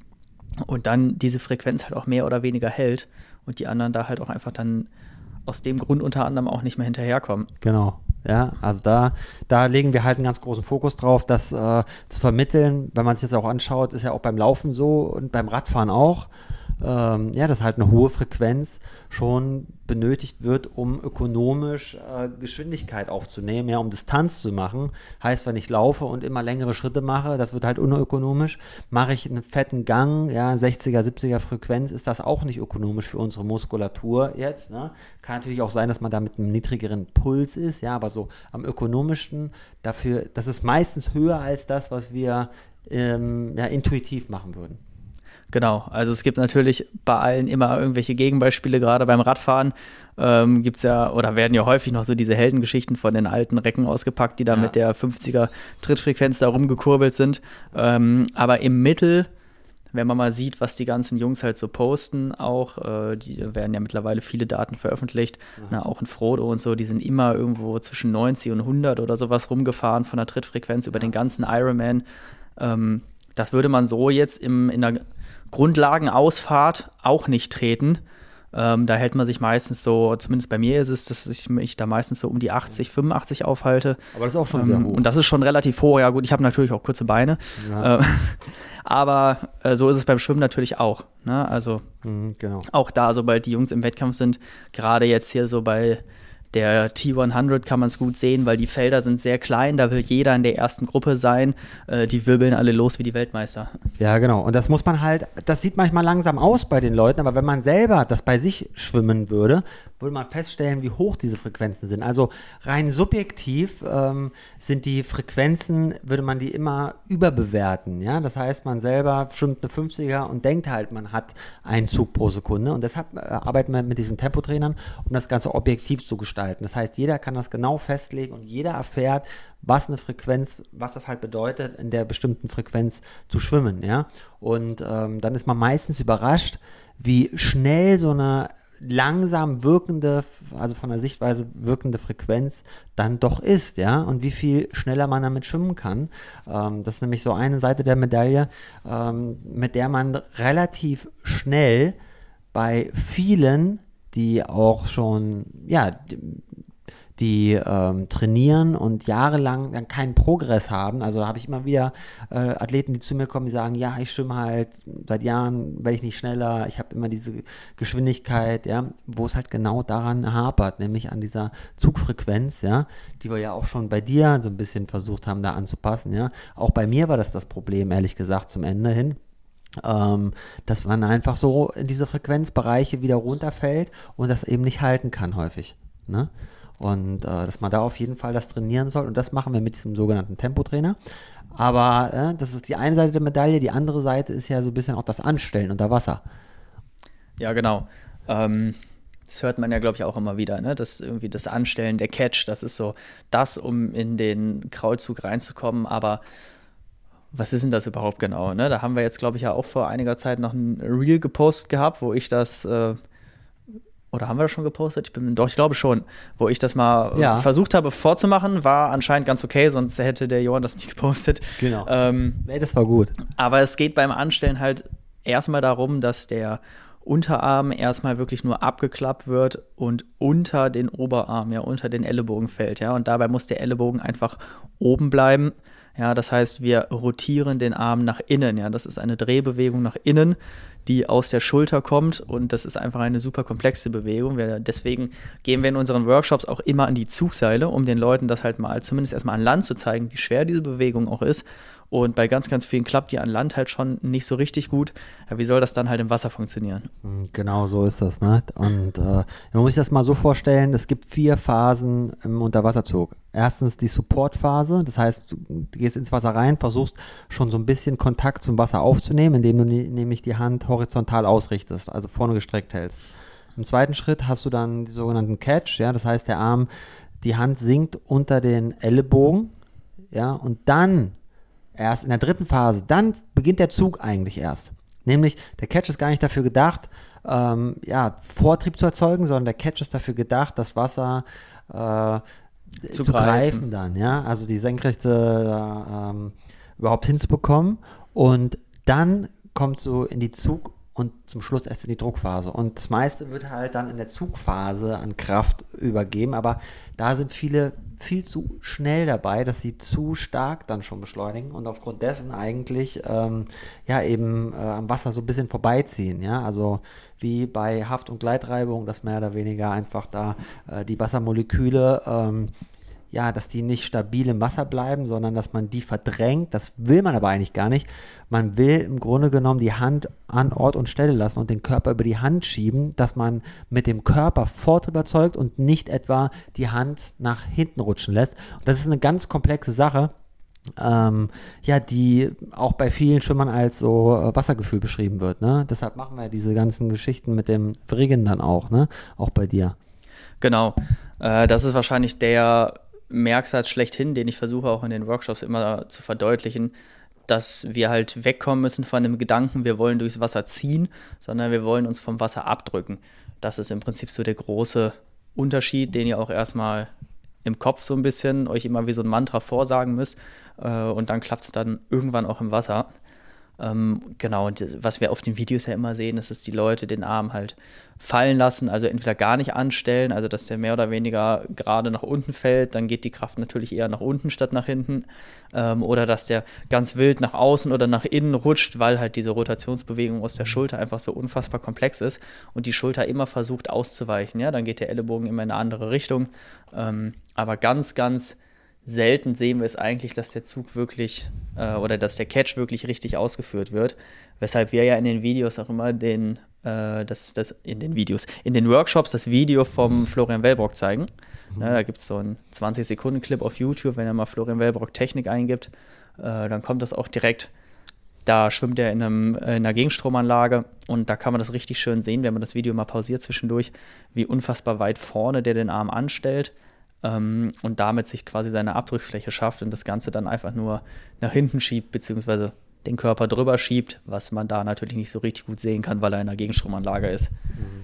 Speaker 2: und dann diese Frequenz halt auch mehr oder weniger hält und die anderen da halt auch einfach dann aus dem Grund unter anderem auch nicht mehr hinterherkommen.
Speaker 1: Genau. Ja, also da, da legen wir halt einen ganz großen Fokus drauf, das äh, zu vermitteln. Wenn man sich das auch anschaut, ist ja auch beim Laufen so und beim Radfahren auch, ähm, ja, dass halt eine hohe Frequenz schon benötigt wird, um ökonomisch äh, Geschwindigkeit aufzunehmen, ja, um Distanz zu machen. Heißt, wenn ich laufe und immer längere Schritte mache, das wird halt unökonomisch. Mache ich einen fetten Gang, ja, sechziger, siebziger Frequenz, ist das auch nicht ökonomisch für unsere Muskulatur jetzt, ne? Kann natürlich auch sein, dass man da mit einem niedrigeren Puls ist, ja, aber so am ökonomischsten dafür, das ist meistens höher als das, was wir ähm, ja, intuitiv machen würden.
Speaker 2: Genau, also es gibt natürlich bei allen immer irgendwelche Gegenbeispiele, gerade beim Radfahren ähm, gibt es ja, oder werden ja häufig noch so diese Heldengeschichten von den alten Recken ausgepackt, die da ja. mit der fünfziger Trittfrequenz da rumgekurbelt sind. Ähm, aber im Mittel, wenn man mal sieht, was die ganzen Jungs halt so posten, auch, äh, die werden ja mittlerweile viele Daten veröffentlicht, na, auch ein Frodo und so, die sind immer irgendwo zwischen neunzig und hundert oder sowas rumgefahren von der Trittfrequenz über den ganzen Ironman. Ähm, das würde man so jetzt im, in der Grundlagenausfahrt auch nicht treten. Ähm, da hält man sich meistens so, zumindest bei mir ist es, dass ich mich da meistens so um die achtzig, fünfundachtzig aufhalte.
Speaker 1: Aber das ist auch schon
Speaker 2: ähm,
Speaker 1: sehr hoch.
Speaker 2: Und das ist schon relativ hoch. Ja gut, ich habe natürlich auch kurze Beine. Ja. Äh, aber äh, so ist es beim Schwimmen natürlich auch. Ne? Also
Speaker 1: mhm, genau.
Speaker 2: Auch da, sobald die Jungs im Wettkampf sind, gerade jetzt hier so bei der T hundert kann man es gut sehen, weil die Felder sind sehr klein, da will jeder in der ersten Gruppe sein. Äh, die wirbeln alle los wie die Weltmeister.
Speaker 1: Ja, genau. Und das muss man halt, das sieht manchmal langsam aus bei den Leuten, aber wenn man selber das bei sich schwimmen würde, würde man feststellen, wie hoch diese Frequenzen sind. Also rein subjektiv ähm, sind die Frequenzen, würde man die immer überbewerten. Ja? Das heißt, man selber schwimmt eine fünfziger und denkt halt, man hat einen Zug pro Sekunde. Und deshalb äh, arbeiten wir mit diesen Tempotrainern, um das Ganze objektiv zu gestalten. Das heißt, jeder kann das genau festlegen und jeder erfährt, was eine Frequenz, was das halt bedeutet, in der bestimmten Frequenz zu schwimmen. Ja? Und ähm, dann ist man meistens überrascht, wie schnell so eine langsam wirkende, also von der Sichtweise wirkende Frequenz dann doch ist, ja, und wie viel schneller man damit schwimmen kann. Ähm, das ist nämlich so eine Seite der Medaille, ähm, mit der man relativ schnell bei vielen, die auch schon, ja, die, die ähm, trainieren und jahrelang dann keinen Progress haben. Also habe ich immer wieder äh, Athleten, die zu mir kommen, die sagen, ja, ich schwimme halt seit Jahren, werde ich nicht schneller, ich habe immer diese Geschwindigkeit, ja, wo es halt genau daran hapert, nämlich an dieser Zugfrequenz, ja, die wir ja auch schon bei dir so ein bisschen versucht haben, da anzupassen, ja. Auch bei mir war das das Problem, ehrlich gesagt, zum Ende hin. Ähm, dass man einfach so in diese Frequenzbereiche wieder runterfällt und das eben nicht halten kann häufig, ne? Und äh, dass man da auf jeden Fall das trainieren soll. Und das machen wir mit diesem sogenannten Tempotrainer. Aber äh, das ist die eine Seite der Medaille. Die andere Seite ist ja so ein bisschen auch das Anstellen unter Wasser.
Speaker 2: Ja, genau. Ähm, das hört man ja, glaube ich, auch immer wieder. Ne? Das irgendwie das Anstellen, der Catch, das ist so das, um in den Kraulzug reinzukommen. Aber was ist denn das überhaupt genau? Ne? Da haben wir jetzt, glaube ich, ja auch vor einiger Zeit noch ein Reel gepostet gehabt, wo ich das, äh, oder haben wir das schon gepostet? Ich bin, doch, ich glaube schon, wo ich das mal
Speaker 1: Ja.
Speaker 2: äh, versucht habe vorzumachen, war anscheinend ganz okay, sonst hätte der Johann das nicht gepostet.
Speaker 1: Genau.
Speaker 2: Ähm,
Speaker 1: Nee, das war gut.
Speaker 2: aber es geht beim Anstellen halt erstmal darum, dass der Unterarm erstmal wirklich nur abgeklappt wird und unter den Oberarm, ja, unter den Ellenbogen fällt, ja. Und dabei muss der Ellenbogen einfach oben bleiben. Ja, das heißt, wir rotieren den Arm nach innen, ja. Das ist eine Drehbewegung nach innen, die aus der Schulter kommt, und das ist einfach eine super komplexe Bewegung. Wir, deswegen gehen wir in unseren Workshops auch immer an die Zugseile, um den Leuten das halt mal zumindest erstmal an Land zu zeigen, wie schwer diese Bewegung auch ist. Und bei ganz, ganz vielen klappt die an Land halt schon nicht so richtig gut. Ja, wie soll das dann halt im Wasser funktionieren?
Speaker 1: Genau so ist das, ne? Und äh, man muss sich das mal so vorstellen, es gibt vier Phasen im Unterwasserzug. Erstens die Supportphase, das heißt, du gehst ins Wasser rein, versuchst schon so ein bisschen Kontakt zum Wasser aufzunehmen, indem du ne- nämlich die Hand horizontal ausrichtest, also vorne gestreckt hältst. Im zweiten Schritt hast du dann die sogenannten Catch, ja, das heißt, der Arm, die Hand sinkt unter den Ellenbogen, ja, und dann erst in der dritten Phase, dann beginnt der Zug eigentlich erst. Nämlich, der Catch ist gar nicht dafür gedacht, ähm, ja, Vortrieb zu erzeugen, sondern der Catch ist dafür gedacht, das Wasser äh, zu,
Speaker 2: Zu
Speaker 1: greifen.
Speaker 2: greifen
Speaker 1: dann, ja, also die Senkrechte äh, ähm, überhaupt hinzubekommen, und dann kommt so in die Zug- und zum Schluss erst in die Druckphase. Und das meiste wird halt dann in der Zugphase an Kraft übergeben, aber da sind viele viel zu schnell dabei, dass sie zu stark dann schon beschleunigen und aufgrund dessen eigentlich ähm, ja eben äh, am Wasser so ein bisschen vorbeiziehen, ja, also wie bei Haft- und Gleitreibung, dass mehr oder weniger einfach da äh, die Wassermoleküle ähm, ja, dass die nicht stabil im Wasser bleiben, sondern dass man die verdrängt. Das will man aber eigentlich gar nicht. Man will im Grunde genommen die Hand an Ort und Stelle lassen und den Körper über die Hand schieben, dass man mit dem Körper Vortrieb erzeugt und nicht etwa die Hand nach hinten rutschen lässt. Und das ist eine ganz komplexe Sache, ähm, ja, die auch bei vielen Schwimmern als so äh, Wassergefühl beschrieben wird. Ne? Deshalb machen wir diese ganzen Geschichten mit dem Vriggen dann auch, ne? Auch bei dir.
Speaker 2: Genau. Äh, das ist wahrscheinlich der Merksatz schlechthin, den ich versuche auch in den Workshops immer zu verdeutlichen, dass wir halt wegkommen müssen von dem Gedanken, wir wollen durchs Wasser ziehen, sondern wir wollen uns vom Wasser abdrücken. Das ist im Prinzip so der große Unterschied, den ihr auch erstmal im Kopf so ein bisschen euch immer wie so ein Mantra vorsagen müsst, äh, und dann klappt es dann irgendwann auch im Wasser. Ähm, genau, und was wir auf den Videos ja immer sehen, ist, dass die Leute den Arm halt fallen lassen, also entweder gar nicht anstellen, also dass der mehr oder weniger gerade nach unten fällt, dann geht die Kraft natürlich eher nach unten statt nach hinten, ähm, oder dass der ganz wild nach außen oder nach innen rutscht, weil halt diese Rotationsbewegung aus der Schulter einfach so unfassbar komplex ist und die Schulter immer versucht auszuweichen, ja, dann geht der Ellenbogen immer in eine andere Richtung, ähm, aber ganz, ganz selten sehen wir es eigentlich, dass der Zug wirklich äh, oder dass der Catch wirklich richtig ausgeführt wird, weshalb wir ja in den Videos auch immer den, äh, das, das in den Videos, in den Workshops das Video vom Florian Wellbrock zeigen. Mhm. Ja, da gibt es so einen zwanzig Sekunden Clip auf YouTube, wenn er mal Florian Wellbrock Technik eingibt, äh, dann kommt das auch direkt. Da schwimmt er in, einem, in einer Gegenstromanlage und da kann man das richtig schön sehen, wenn man das Video mal pausiert zwischendurch, wie unfassbar weit vorne der den Arm anstellt. Um, und damit sich quasi seine Abdrucksfläche schafft und das Ganze dann einfach nur nach hinten schiebt, beziehungsweise den Körper drüber schiebt, was man da natürlich nicht so richtig gut sehen kann, weil er in einer Gegenstromanlage ist.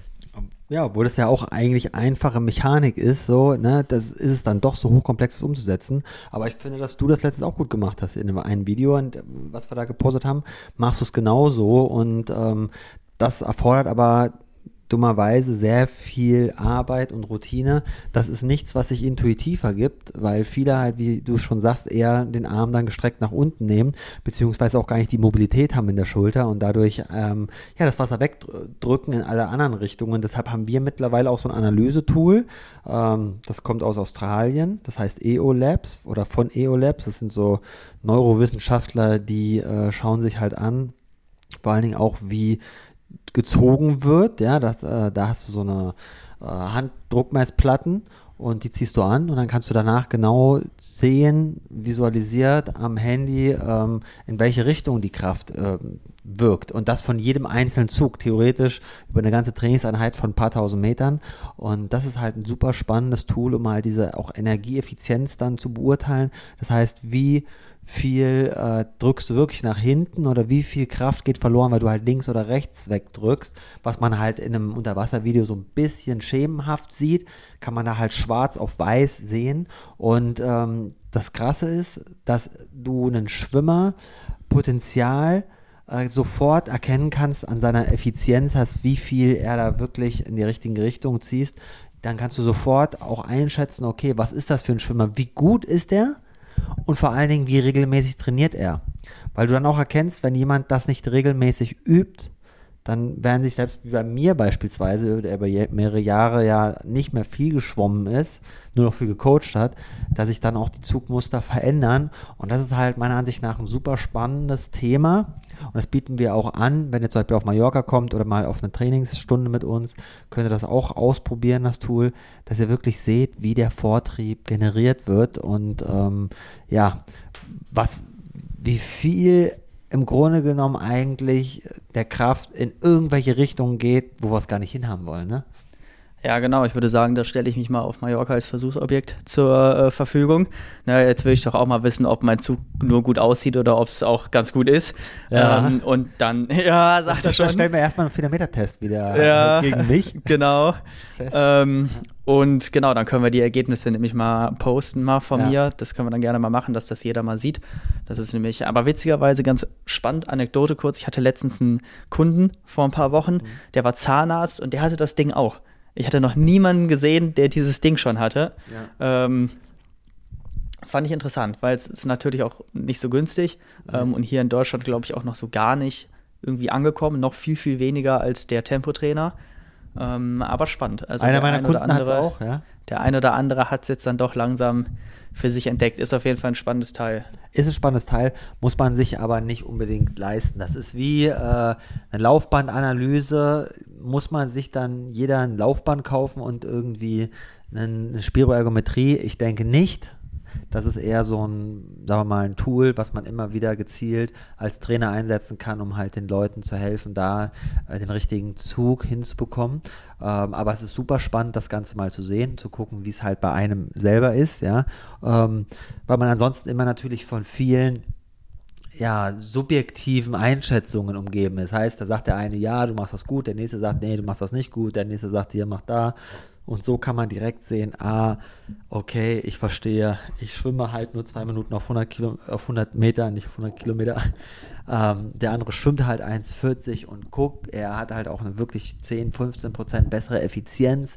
Speaker 1: Ja, obwohl das ja auch eigentlich einfache Mechanik ist, so, ne, das ist es dann doch so hochkomplex umzusetzen. Aber ich finde, dass du das letztens auch gut gemacht hast in einem Video, und was wir da gepostet haben, machst du es genauso, und ähm, das erfordert aber dummerweise sehr viel Arbeit und Routine. Das ist nichts, was sich intuitiv ergibt, weil viele halt, wie du schon sagst, eher den Arm dann gestreckt nach unten nehmen, beziehungsweise auch gar nicht die Mobilität haben in der Schulter und dadurch ähm, ja, das Wasser wegdrücken in alle anderen Richtungen. Deshalb haben wir mittlerweile auch so ein Analysetool. Ähm, das kommt aus Australien, das heißt E O Labs oder von E O Labs. Das sind so Neurowissenschaftler, die äh, schauen sich halt an, vor allen Dingen auch, wie gezogen wird, ja, das, äh, da hast du so eine äh, Handdruckmessplatten und die ziehst du an und dann kannst du danach genau sehen, visualisiert am Handy, ähm, in welche Richtung die Kraft äh, wirkt, und das von jedem einzelnen Zug, theoretisch über eine ganze Trainingseinheit von ein paar tausend Metern, und das ist halt ein super spannendes Tool, um mal diese auch Energieeffizienz dann zu beurteilen, das heißt, wie viel äh, drückst du wirklich nach hinten oder wie viel Kraft geht verloren, weil du halt links oder rechts wegdrückst, was man halt in einem Unterwasservideo so ein bisschen schemenhaft sieht, kann man da halt schwarz auf weiß sehen und ähm, das Krasse ist, dass du einen Schwimmer Potenzial äh, sofort erkennen kannst an seiner Effizienz, hast, wie viel er da wirklich in die richtige Richtung ziehst, dann kannst du sofort auch einschätzen, okay, was ist das für ein Schwimmer, wie gut ist der? Und vor allen Dingen, wie regelmäßig trainiert er? Weil du dann auch erkennst, wenn jemand das nicht regelmäßig übt, dann werden sich selbst wie bei mir beispielsweise, der über mehrere Jahre ja nicht mehr viel geschwommen ist, nur noch viel gecoacht hat, dass sich dann auch die Zugmuster verändern. Und das ist halt meiner Ansicht nach ein super spannendes Thema. Und das bieten wir auch an, wenn ihr zum Beispiel auf Mallorca kommt oder mal auf eine Trainingsstunde mit uns, könnt ihr das auch ausprobieren, das Tool, dass ihr wirklich seht, wie der Vortrieb generiert wird und ähm, ja, was, wie viel im Grunde genommen eigentlich der Kraft in irgendwelche Richtungen geht, wo wir es gar nicht hinhaben wollen, ne?
Speaker 2: Ja, genau. Ich würde sagen, da stelle ich mich mal auf Mallorca als Versuchsobjekt zur äh, Verfügung. Na, jetzt will ich doch auch mal wissen, ob mein Zug nur gut aussieht oder ob es auch ganz gut ist.
Speaker 1: Ja.
Speaker 2: Ähm, und dann, ja, sagt er schon.
Speaker 1: Da stellen wir erstmal einen vier-Meter-Test wieder
Speaker 2: ja,
Speaker 1: gegen mich.
Speaker 2: Genau. Ähm, und genau, dann können wir die Ergebnisse nämlich mal posten mal von
Speaker 1: Ja.
Speaker 2: mir. Das können wir dann gerne mal machen, dass das jeder mal sieht. Das ist nämlich, aber witzigerweise ganz spannend, Anekdote kurz. Ich hatte letztens einen Kunden vor ein paar Wochen, mhm. der war Zahnarzt und der hatte das Ding auch. Ich hatte noch niemanden gesehen, der dieses Ding schon hatte. Ja. Ähm, fand ich interessant, weil es ist natürlich auch nicht so günstig mhm. ähm, und hier in Deutschland, glaube ich, auch noch so gar nicht irgendwie angekommen. Noch viel, viel weniger als der Tempotrainer. Ähm, aber spannend. Also
Speaker 1: Einer meiner Kunden hat es auch, ja.
Speaker 2: Der eine oder andere hat es jetzt dann doch langsam für sich entdeckt. Ist auf jeden Fall ein spannendes Teil.
Speaker 1: Ist ein spannendes Teil, muss man sich aber nicht unbedingt leisten. Das ist wie äh, eine Laufbandanalyse, muss man sich dann jeder ein Laufband kaufen und irgendwie eine Spiroergometrie? Ich denke nicht. Das ist eher so ein, sagen wir mal, ein Tool, was man immer wieder gezielt als Trainer einsetzen kann, um halt den Leuten zu helfen, da äh, den richtigen Zug hinzubekommen. Ähm, aber es ist super spannend, das Ganze mal zu sehen, zu gucken, wie es halt bei einem selber ist, ja. Ähm, weil man ansonsten immer natürlich von vielen ja, subjektiven Einschätzungen umgeben ist. Das heißt, da sagt der eine, ja, du machst das gut, der nächste sagt, nee, du machst das nicht gut, der nächste sagt, hier, mach da. Und so kann man direkt sehen, ah, okay, ich verstehe, ich schwimme halt nur zwei Minuten auf hundert, Kilo, auf hundert Meter, nicht auf hundert Kilometer. Ähm, der andere schwimmt halt eins vierzig und guckt, er hat halt auch eine wirklich zehn, fünfzehn Prozent bessere Effizienz.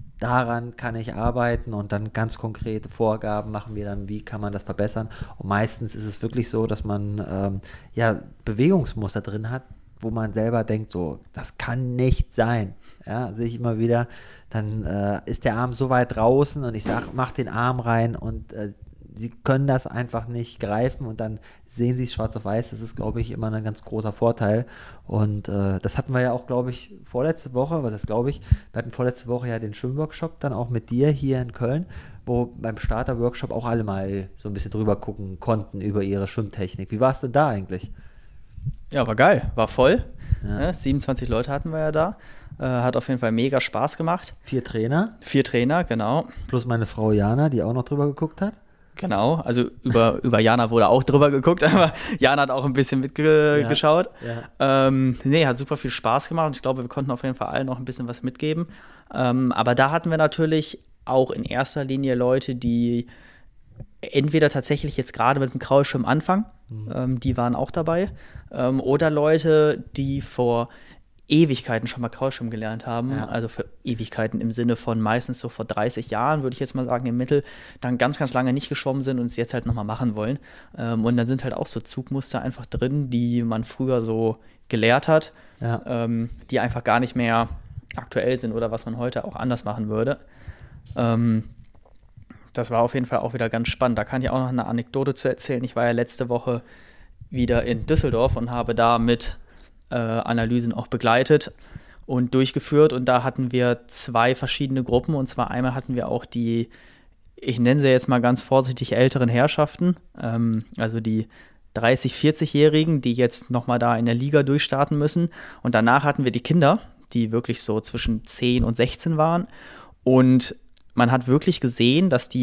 Speaker 1: Daran kann ich arbeiten und dann ganz konkrete Vorgaben machen wir dann, wie kann man das verbessern. Und meistens ist es wirklich so, dass man ähm, ja, Bewegungsmuster drin hat, wo man selber denkt, so, das kann nicht sein. Ja, sehe ich immer wieder, dann äh, ist der Arm so weit draußen und ich sage, mach den Arm rein und äh, sie können das einfach nicht greifen und dann sehen sie es schwarz auf weiß. Das ist, glaube ich, immer ein ganz großer Vorteil. Und äh, das hatten wir ja auch, glaube ich, vorletzte Woche, was das glaube ich, wir hatten vorletzte Woche ja den Schwimmworkshop dann auch mit dir hier in Köln, wo beim Starter-Workshop auch alle mal so ein bisschen drüber gucken konnten über ihre Schwimmtechnik. Wie war es denn da eigentlich?
Speaker 2: Ja, war geil, war voll.
Speaker 1: Ja.
Speaker 2: Ne? siebenundzwanzig Leute hatten wir ja da. Äh, hat auf jeden Fall mega Spaß gemacht.
Speaker 1: Vier Trainer.
Speaker 2: Vier Trainer, genau.
Speaker 1: Plus meine Frau Jana, die auch noch drüber geguckt hat.
Speaker 2: Genau, also über, über Jana wurde auch drüber geguckt, aber Jana hat auch ein bisschen mitgeschaut. Ja, ja. Ähm, nee, hat super viel Spaß gemacht und ich glaube, wir konnten auf jeden Fall allen noch ein bisschen was mitgeben. Ähm, aber da hatten wir natürlich auch in erster Linie Leute, die entweder tatsächlich jetzt gerade mit dem Kraulschwimmen anfangen, mhm. ähm, die waren auch dabei, ähm, oder Leute, die vor Ewigkeiten schon mal Kraulschwimmen gelernt haben, ja. Also für Ewigkeiten im Sinne von meistens so vor dreißig Jahren, würde ich jetzt mal sagen, im Mittel, dann ganz, ganz lange nicht geschwommen sind und es jetzt halt nochmal machen wollen. Ähm, und dann sind halt auch so Zugmuster einfach drin, die man früher so gelehrt hat, ja. ähm, die einfach gar nicht mehr aktuell sind oder was man heute auch anders machen würde. Ähm, das war auf jeden Fall auch wieder ganz spannend. Da kann ich auch noch eine Anekdote zu erzählen. Ich war ja letzte Woche wieder in Düsseldorf und habe da mit äh, Analysen auch begleitet und durchgeführt. Und da hatten wir zwei verschiedene Gruppen. Und zwar einmal hatten wir auch die, ich nenne sie jetzt mal ganz vorsichtig, älteren Herrschaften. Ähm, also die dreißig-, vierzig-Jährigen, die jetzt nochmal da in der Liga durchstarten müssen. Und danach hatten wir die Kinder, die wirklich so zwischen zehn und sechzehn waren. Und man hat wirklich gesehen, dass die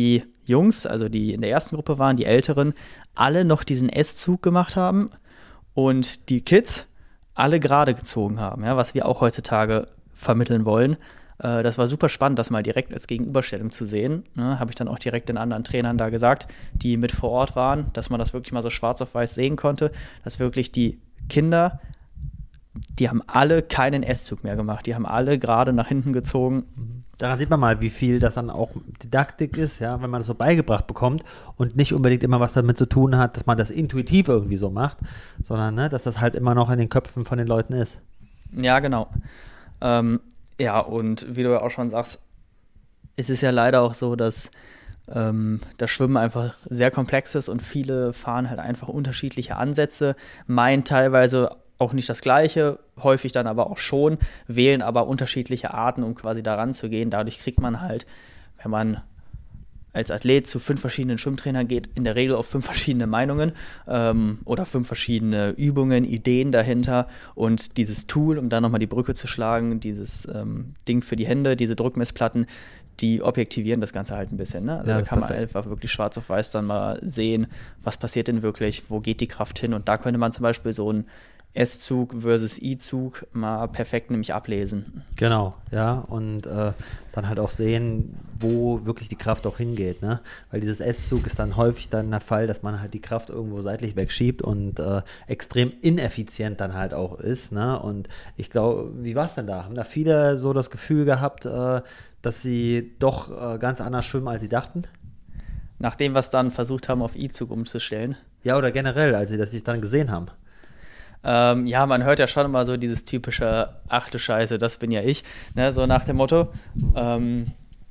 Speaker 2: Jungs, also die in der ersten Gruppe waren, die Älteren, alle noch diesen S-Zug gemacht haben und die Kids alle gerade gezogen haben, ja, was wir auch heutzutage vermitteln wollen. Äh, das war super spannend, das mal direkt als Gegenüberstellung zu sehen. Ne, habe ich dann auch direkt den anderen Trainern da gesagt, die mit vor Ort waren, dass man das wirklich mal so schwarz auf weiß sehen konnte, dass wirklich die Kinder, die haben alle keinen S-Zug mehr gemacht. Die haben alle gerade nach hinten gezogen.
Speaker 1: Daran sieht man mal, wie viel das dann auch Didaktik ist, ja, wenn man das so beigebracht bekommt und nicht unbedingt immer was damit zu tun hat, dass man das intuitiv irgendwie so macht, sondern ne, dass das halt immer noch in den Köpfen von den Leuten ist.
Speaker 2: Ja, genau. Ähm, ja, und wie du ja auch schon sagst, es ist ja leider auch so, dass ähm, das Schwimmen einfach sehr komplex ist und viele fahren halt einfach unterschiedliche Ansätze, meinen teilweise auch nicht das Gleiche, häufig dann aber auch schon, wählen aber unterschiedliche Arten, um quasi da ranzugehen. Dadurch kriegt man halt, wenn man als Athlet zu fünf verschiedenen Schwimmtrainern geht, in der Regel auf fünf verschiedene Meinungen ähm, oder fünf verschiedene Übungen, Ideen dahinter und dieses Tool, um da nochmal die Brücke zu schlagen, dieses ähm, Ding für die Hände, diese Druckmessplatten, die objektivieren das Ganze halt ein bisschen. Ne? Also
Speaker 1: ja,
Speaker 2: da kann
Speaker 1: perfekt.
Speaker 2: man einfach wirklich schwarz auf weiß dann mal sehen, was passiert denn wirklich, wo geht die Kraft hin und da könnte man zum Beispiel so ein S-Zug versus I-Zug mal perfekt nämlich ablesen.
Speaker 1: Genau, ja, und äh, dann halt auch sehen, wo wirklich die Kraft auch hingeht, ne? Weil dieses S-Zug ist dann häufig dann der Fall, dass man halt die Kraft irgendwo seitlich wegschiebt und äh, extrem ineffizient dann halt auch ist, ne? Und ich glaube, wie war es denn da? Haben da viele so das Gefühl gehabt, äh, dass sie doch äh, ganz anders schwimmen, als sie dachten?
Speaker 2: Nachdem wir es dann versucht haben, auf I-Zug umzustellen.
Speaker 1: Ja, oder generell, als sie das sich dann gesehen haben.
Speaker 2: Ähm, ja, man hört ja schon immer so dieses typische, ach du Scheiße, das bin ja ich, ne, so nach dem Motto. Ähm,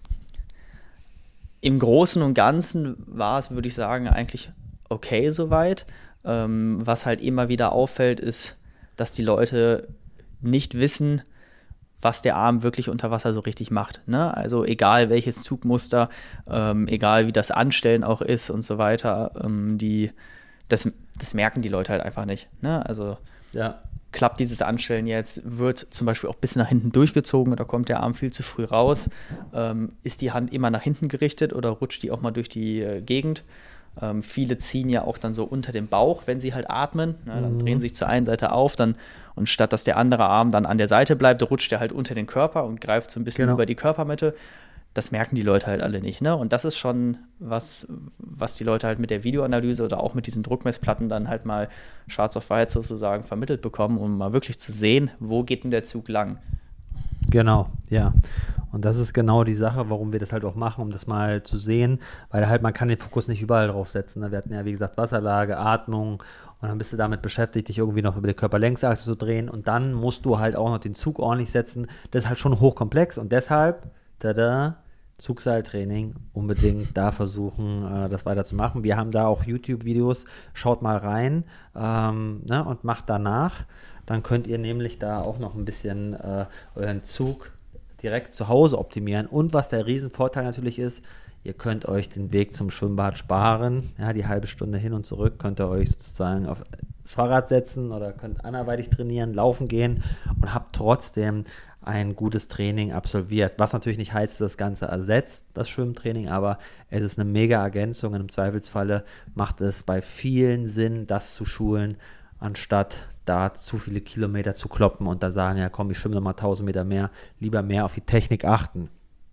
Speaker 2: Im Großen und Ganzen war es, würde ich sagen, eigentlich okay soweit. Ähm, was halt immer wieder auffällt, ist, dass die Leute nicht wissen, was der Arm wirklich unter Wasser so richtig macht. Ne? Also egal welches Zugmuster, ähm, egal wie das Anstellen auch ist und so weiter, ähm, die Das, das merken die Leute halt einfach nicht. Ne? Also
Speaker 1: ja.
Speaker 2: Klappt dieses Anstellen jetzt, wird zum Beispiel auch bis nach hinten durchgezogen oder kommt der Arm viel zu früh raus? Ähm, ist die Hand immer nach hinten gerichtet oder rutscht die auch mal durch die äh, Gegend? Ähm, viele ziehen ja auch dann so unter dem Bauch, wenn sie halt atmen. Ne? Dann
Speaker 1: mhm.
Speaker 2: drehen sich zur einen Seite auf, dann und statt dass der andere Arm dann an der Seite bleibt, rutscht er halt unter den Körper und greift so ein bisschen
Speaker 1: genau.
Speaker 2: über die Körpermitte. Das merken die Leute halt alle nicht, ne? Und das ist schon was, was die Leute halt mit der Videoanalyse oder auch mit diesen Druckmessplatten dann halt mal schwarz auf weiß sozusagen vermittelt bekommen, um mal wirklich zu sehen, wo geht denn der Zug lang.
Speaker 1: Genau, ja. Und das ist genau die Sache, warum wir das halt auch machen, um das mal zu sehen, weil halt man kann den Fokus nicht überall drauf setzen. Ne? Wir hatten ja, wie gesagt, Wasserlage, Atmung und dann bist du damit beschäftigt, dich irgendwie noch über die Körperlängsachse zu drehen und dann musst du halt auch noch den Zug ordentlich setzen. Das ist halt schon hochkomplex und deshalb Tada, Zugseiltraining, unbedingt da versuchen, äh, das weiter zu machen. Wir haben da auch YouTube-Videos, schaut mal rein ähm, ne, und macht danach. Dann könnt ihr nämlich da auch noch ein bisschen äh, euren Zug direkt zu Hause optimieren. Und was der Riesenvorteil natürlich ist, ihr könnt euch den Weg zum Schwimmbad sparen. Ja, die halbe Stunde hin und zurück könnt ihr euch sozusagen aufs Fahrrad setzen oder könnt anderweitig trainieren, laufen gehen und habt trotzdem ein gutes Training absolviert. Was natürlich nicht heißt, dass das Ganze ersetzt, das Schwimmtraining, aber es ist eine mega Ergänzung. Und im Zweifelsfalle macht es bei vielen Sinn, das zu schulen, anstatt da zu viele Kilometer zu kloppen und da sagen, ja komm, ich schwimme nochmal tausend Meter mehr, lieber mehr auf die Technik achten.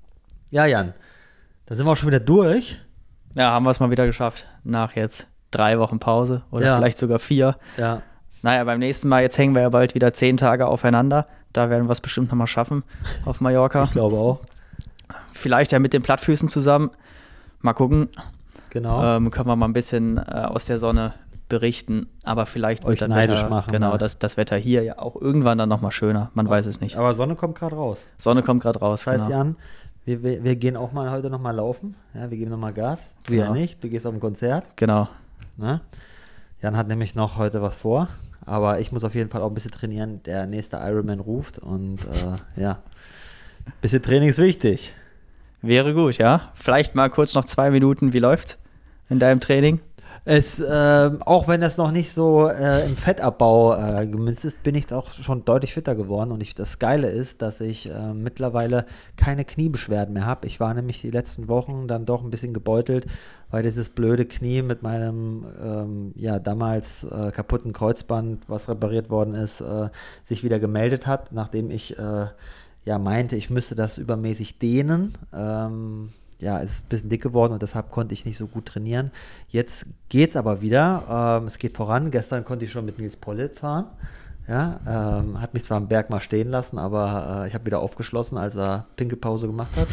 Speaker 1: Ja, Jan, da sind wir auch schon wieder durch.
Speaker 2: Ja, haben wir es mal wieder geschafft. Nach jetzt drei Wochen Pause oder
Speaker 1: ja.
Speaker 2: vielleicht sogar vier.
Speaker 1: Ja.
Speaker 2: Naja, beim nächsten Mal, jetzt hängen wir ja bald wieder zehn Tage aufeinander. Da werden wir es bestimmt nochmal schaffen auf Mallorca.
Speaker 1: Ich glaube auch.
Speaker 2: Vielleicht ja mit den Plattfüßen zusammen. Mal gucken.
Speaker 1: Genau.
Speaker 2: Ähm, können wir mal ein bisschen äh, aus der Sonne berichten. Aber vielleicht
Speaker 1: euch
Speaker 2: wird dann
Speaker 1: neidisch
Speaker 2: Wetter,
Speaker 1: machen.
Speaker 2: Genau,
Speaker 1: ne?
Speaker 2: das, das Wetter hier ja auch irgendwann dann nochmal schöner. Man weiß es nicht.
Speaker 1: Aber Sonne kommt gerade raus.
Speaker 2: Sonne kommt gerade raus,
Speaker 1: Das heißt,
Speaker 2: genau.
Speaker 1: Jan, wir, wir, wir gehen auch mal heute nochmal laufen. Ja, wir geben nochmal Gas. Du
Speaker 2: Genau.
Speaker 1: ja nicht. Du gehst auf ein Konzert.
Speaker 2: Genau.
Speaker 1: Ne? Jan hat nämlich noch heute was vor. Aber ich muss auf jeden Fall auch ein bisschen trainieren. Der nächste Ironman ruft und äh, ja, ein bisschen Training ist wichtig.
Speaker 2: Wäre gut, ja. Vielleicht mal kurz noch zwei Minuten. Wie läuft's in deinem Training?
Speaker 1: Es, äh, auch wenn das noch nicht so äh, im Fettabbau äh, gemünzt ist, bin ich auch schon deutlich fitter geworden. Und ich, das Geile ist, dass ich äh, mittlerweile keine Kniebeschwerden mehr habe. Ich war nämlich die letzten Wochen dann doch ein bisschen gebeutelt, weil dieses blöde Knie mit meinem ähm, ja damals äh, kaputten Kreuzband, was repariert worden ist, äh, sich wieder gemeldet hat, nachdem ich äh, ja meinte, ich müsste das übermäßig dehnen. Ähm, Ja, es ist ein bisschen dick geworden und deshalb konnte ich nicht so gut trainieren. Jetzt geht es aber wieder. Ähm, es geht voran. Gestern konnte ich schon mit Nils Pollitt fahren. Ja, ähm, hat mich zwar am Berg mal stehen lassen, aber äh, ich habe wieder aufgeschlossen, als er Pinkelpause gemacht hat.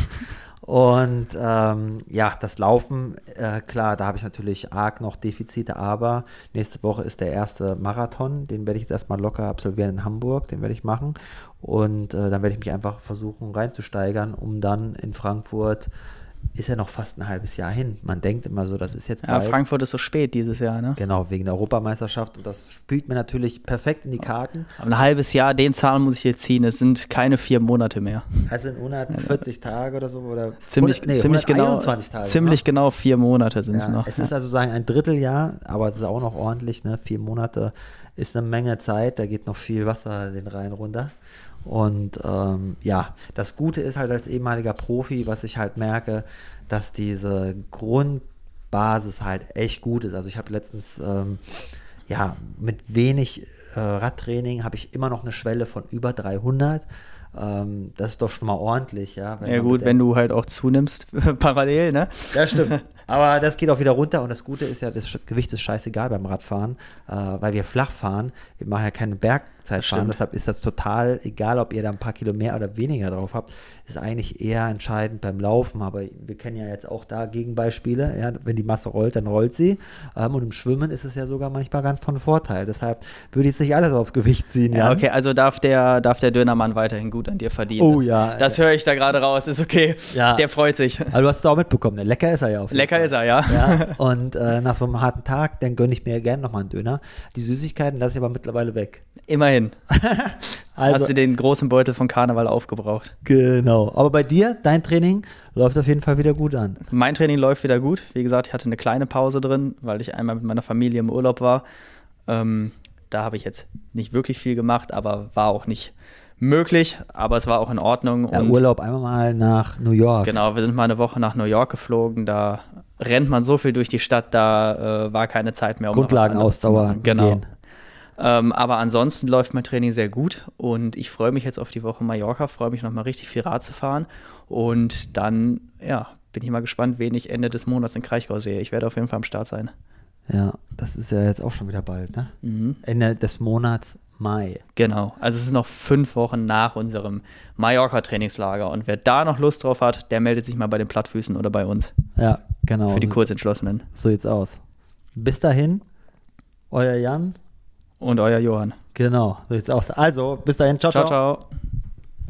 Speaker 1: Und ähm, ja, das Laufen, äh, klar, da habe ich natürlich arg noch Defizite, aber nächste Woche ist der erste Marathon, den werde ich jetzt erstmal locker absolvieren in Hamburg, den werde ich machen und äh, dann werde ich mich einfach versuchen reinzusteigern, um dann in Frankfurt, ist ja noch fast ein halbes Jahr hin. Man denkt immer so, das ist jetzt
Speaker 2: Ja,
Speaker 1: bald.
Speaker 2: Frankfurt ist so spät dieses Jahr, ne?
Speaker 1: Genau, wegen der Europameisterschaft und das spielt mir natürlich perfekt in die Karten.
Speaker 2: Aber ein halbes Jahr, den Zahlen muss ich jetzt ziehen, es sind keine vier Monate mehr.
Speaker 1: Also in hundertvierzig Tage oder so oder
Speaker 2: Ziemlich,
Speaker 1: hundert, nee,
Speaker 2: ziemlich genau,
Speaker 1: hunderteinundzwanzig Tage.
Speaker 2: ziemlich
Speaker 1: ne?
Speaker 2: genau vier Monate sind es
Speaker 1: Ja,
Speaker 2: noch.
Speaker 1: es ist also sagen ein Dritteljahr, aber es ist auch noch ordentlich, ne? Vier Monate ist eine Menge Zeit, da geht noch viel Wasser den Rhein runter. Und ähm, ja, das Gute ist halt als ehemaliger Profi, was ich halt merke, dass diese Grundbasis halt echt gut ist. Also ich habe letztens, ähm, ja, mit wenig äh, Radtraining habe ich immer noch eine Schwelle von über dreihundert. Ähm, das ist doch schon mal ordentlich, ja.
Speaker 2: Ja gut, wenn du halt auch zunimmst, parallel, ne?
Speaker 1: Ja, stimmt. Aber das geht auch wieder runter und das Gute ist ja, das Gewicht ist scheißegal beim Radfahren, äh, weil wir flach fahren. Wir machen ja keine Bergzeitfahren, deshalb ist das total egal, ob ihr da ein paar Kilo mehr oder weniger drauf habt. Ist eigentlich eher entscheidend beim Laufen, aber wir kennen ja jetzt auch da Gegenbeispiele. Ja, wenn die Masse rollt, dann rollt sie. Ähm, und im Schwimmen ist es ja sogar manchmal ganz von Vorteil. Deshalb würde ich jetzt nicht alles aufs Gewicht ziehen.
Speaker 2: Ja,
Speaker 1: Jan.
Speaker 2: okay, also darf der, darf der Dönermann weiterhin gut an dir verdienen.
Speaker 1: Oh
Speaker 2: das,
Speaker 1: ja.
Speaker 2: Das höre ich da gerade raus, ist okay.
Speaker 1: Ja.
Speaker 2: Der freut sich.
Speaker 1: Aber du hast es auch mitbekommen, ne? Lecker ist er ja auf jeden
Speaker 2: Lecker
Speaker 1: Fall.
Speaker 2: ist er, ja.
Speaker 1: Ja, und äh, nach so einem harten Tag, dann gönne ich mir gerne nochmal einen Döner. Die Süßigkeiten lasse ich aber mittlerweile weg.
Speaker 2: Immerhin.
Speaker 1: Also,
Speaker 2: Hast du den großen Beutel von Karneval aufgebraucht.
Speaker 1: genau. Aber bei dir, dein Training läuft auf jeden Fall wieder gut an.
Speaker 2: Mein Training läuft wieder gut. Wie gesagt, ich hatte eine kleine Pause drin, weil ich einmal mit meiner Familie im Urlaub war. Ähm, da habe ich jetzt nicht wirklich viel gemacht, aber war auch nicht möglich. Aber es war auch in Ordnung.
Speaker 1: Ja,
Speaker 2: und
Speaker 1: Urlaub einmal mal nach New York.
Speaker 2: Genau, wir sind mal eine Woche nach New York geflogen. Da rennt man so viel durch die Stadt, da äh, war keine Zeit mehr, um
Speaker 1: Grundlagenausdauer.
Speaker 2: Genau.
Speaker 1: Gehen.
Speaker 2: Ähm, aber ansonsten läuft mein Training sehr gut und ich freue mich jetzt auf die Woche Mallorca, freue mich nochmal richtig viel Rad zu fahren und dann, ja, bin ich mal gespannt, wen ich Ende des Monats in Kraichgau sehe. Ich werde auf jeden Fall am Start sein.
Speaker 1: Ja, das ist ja jetzt auch schon wieder bald, ne?
Speaker 2: Mhm.
Speaker 1: Ende des Monats Mai.
Speaker 2: Genau, also es ist noch fünf Wochen nach unserem Mallorca-Trainingslager und wer da noch Lust drauf hat, der meldet sich mal bei den Plattfüßen oder bei uns.
Speaker 1: Ja, genau.
Speaker 2: Für die
Speaker 1: so,
Speaker 2: Kurzentschlossenen.
Speaker 1: so sieht's aus. Bis dahin, euer Jan.
Speaker 2: Und euer Johann.
Speaker 1: Genau, so sieht's aus. Also, bis dahin, ciao, ciao.
Speaker 2: Ciao, ciao.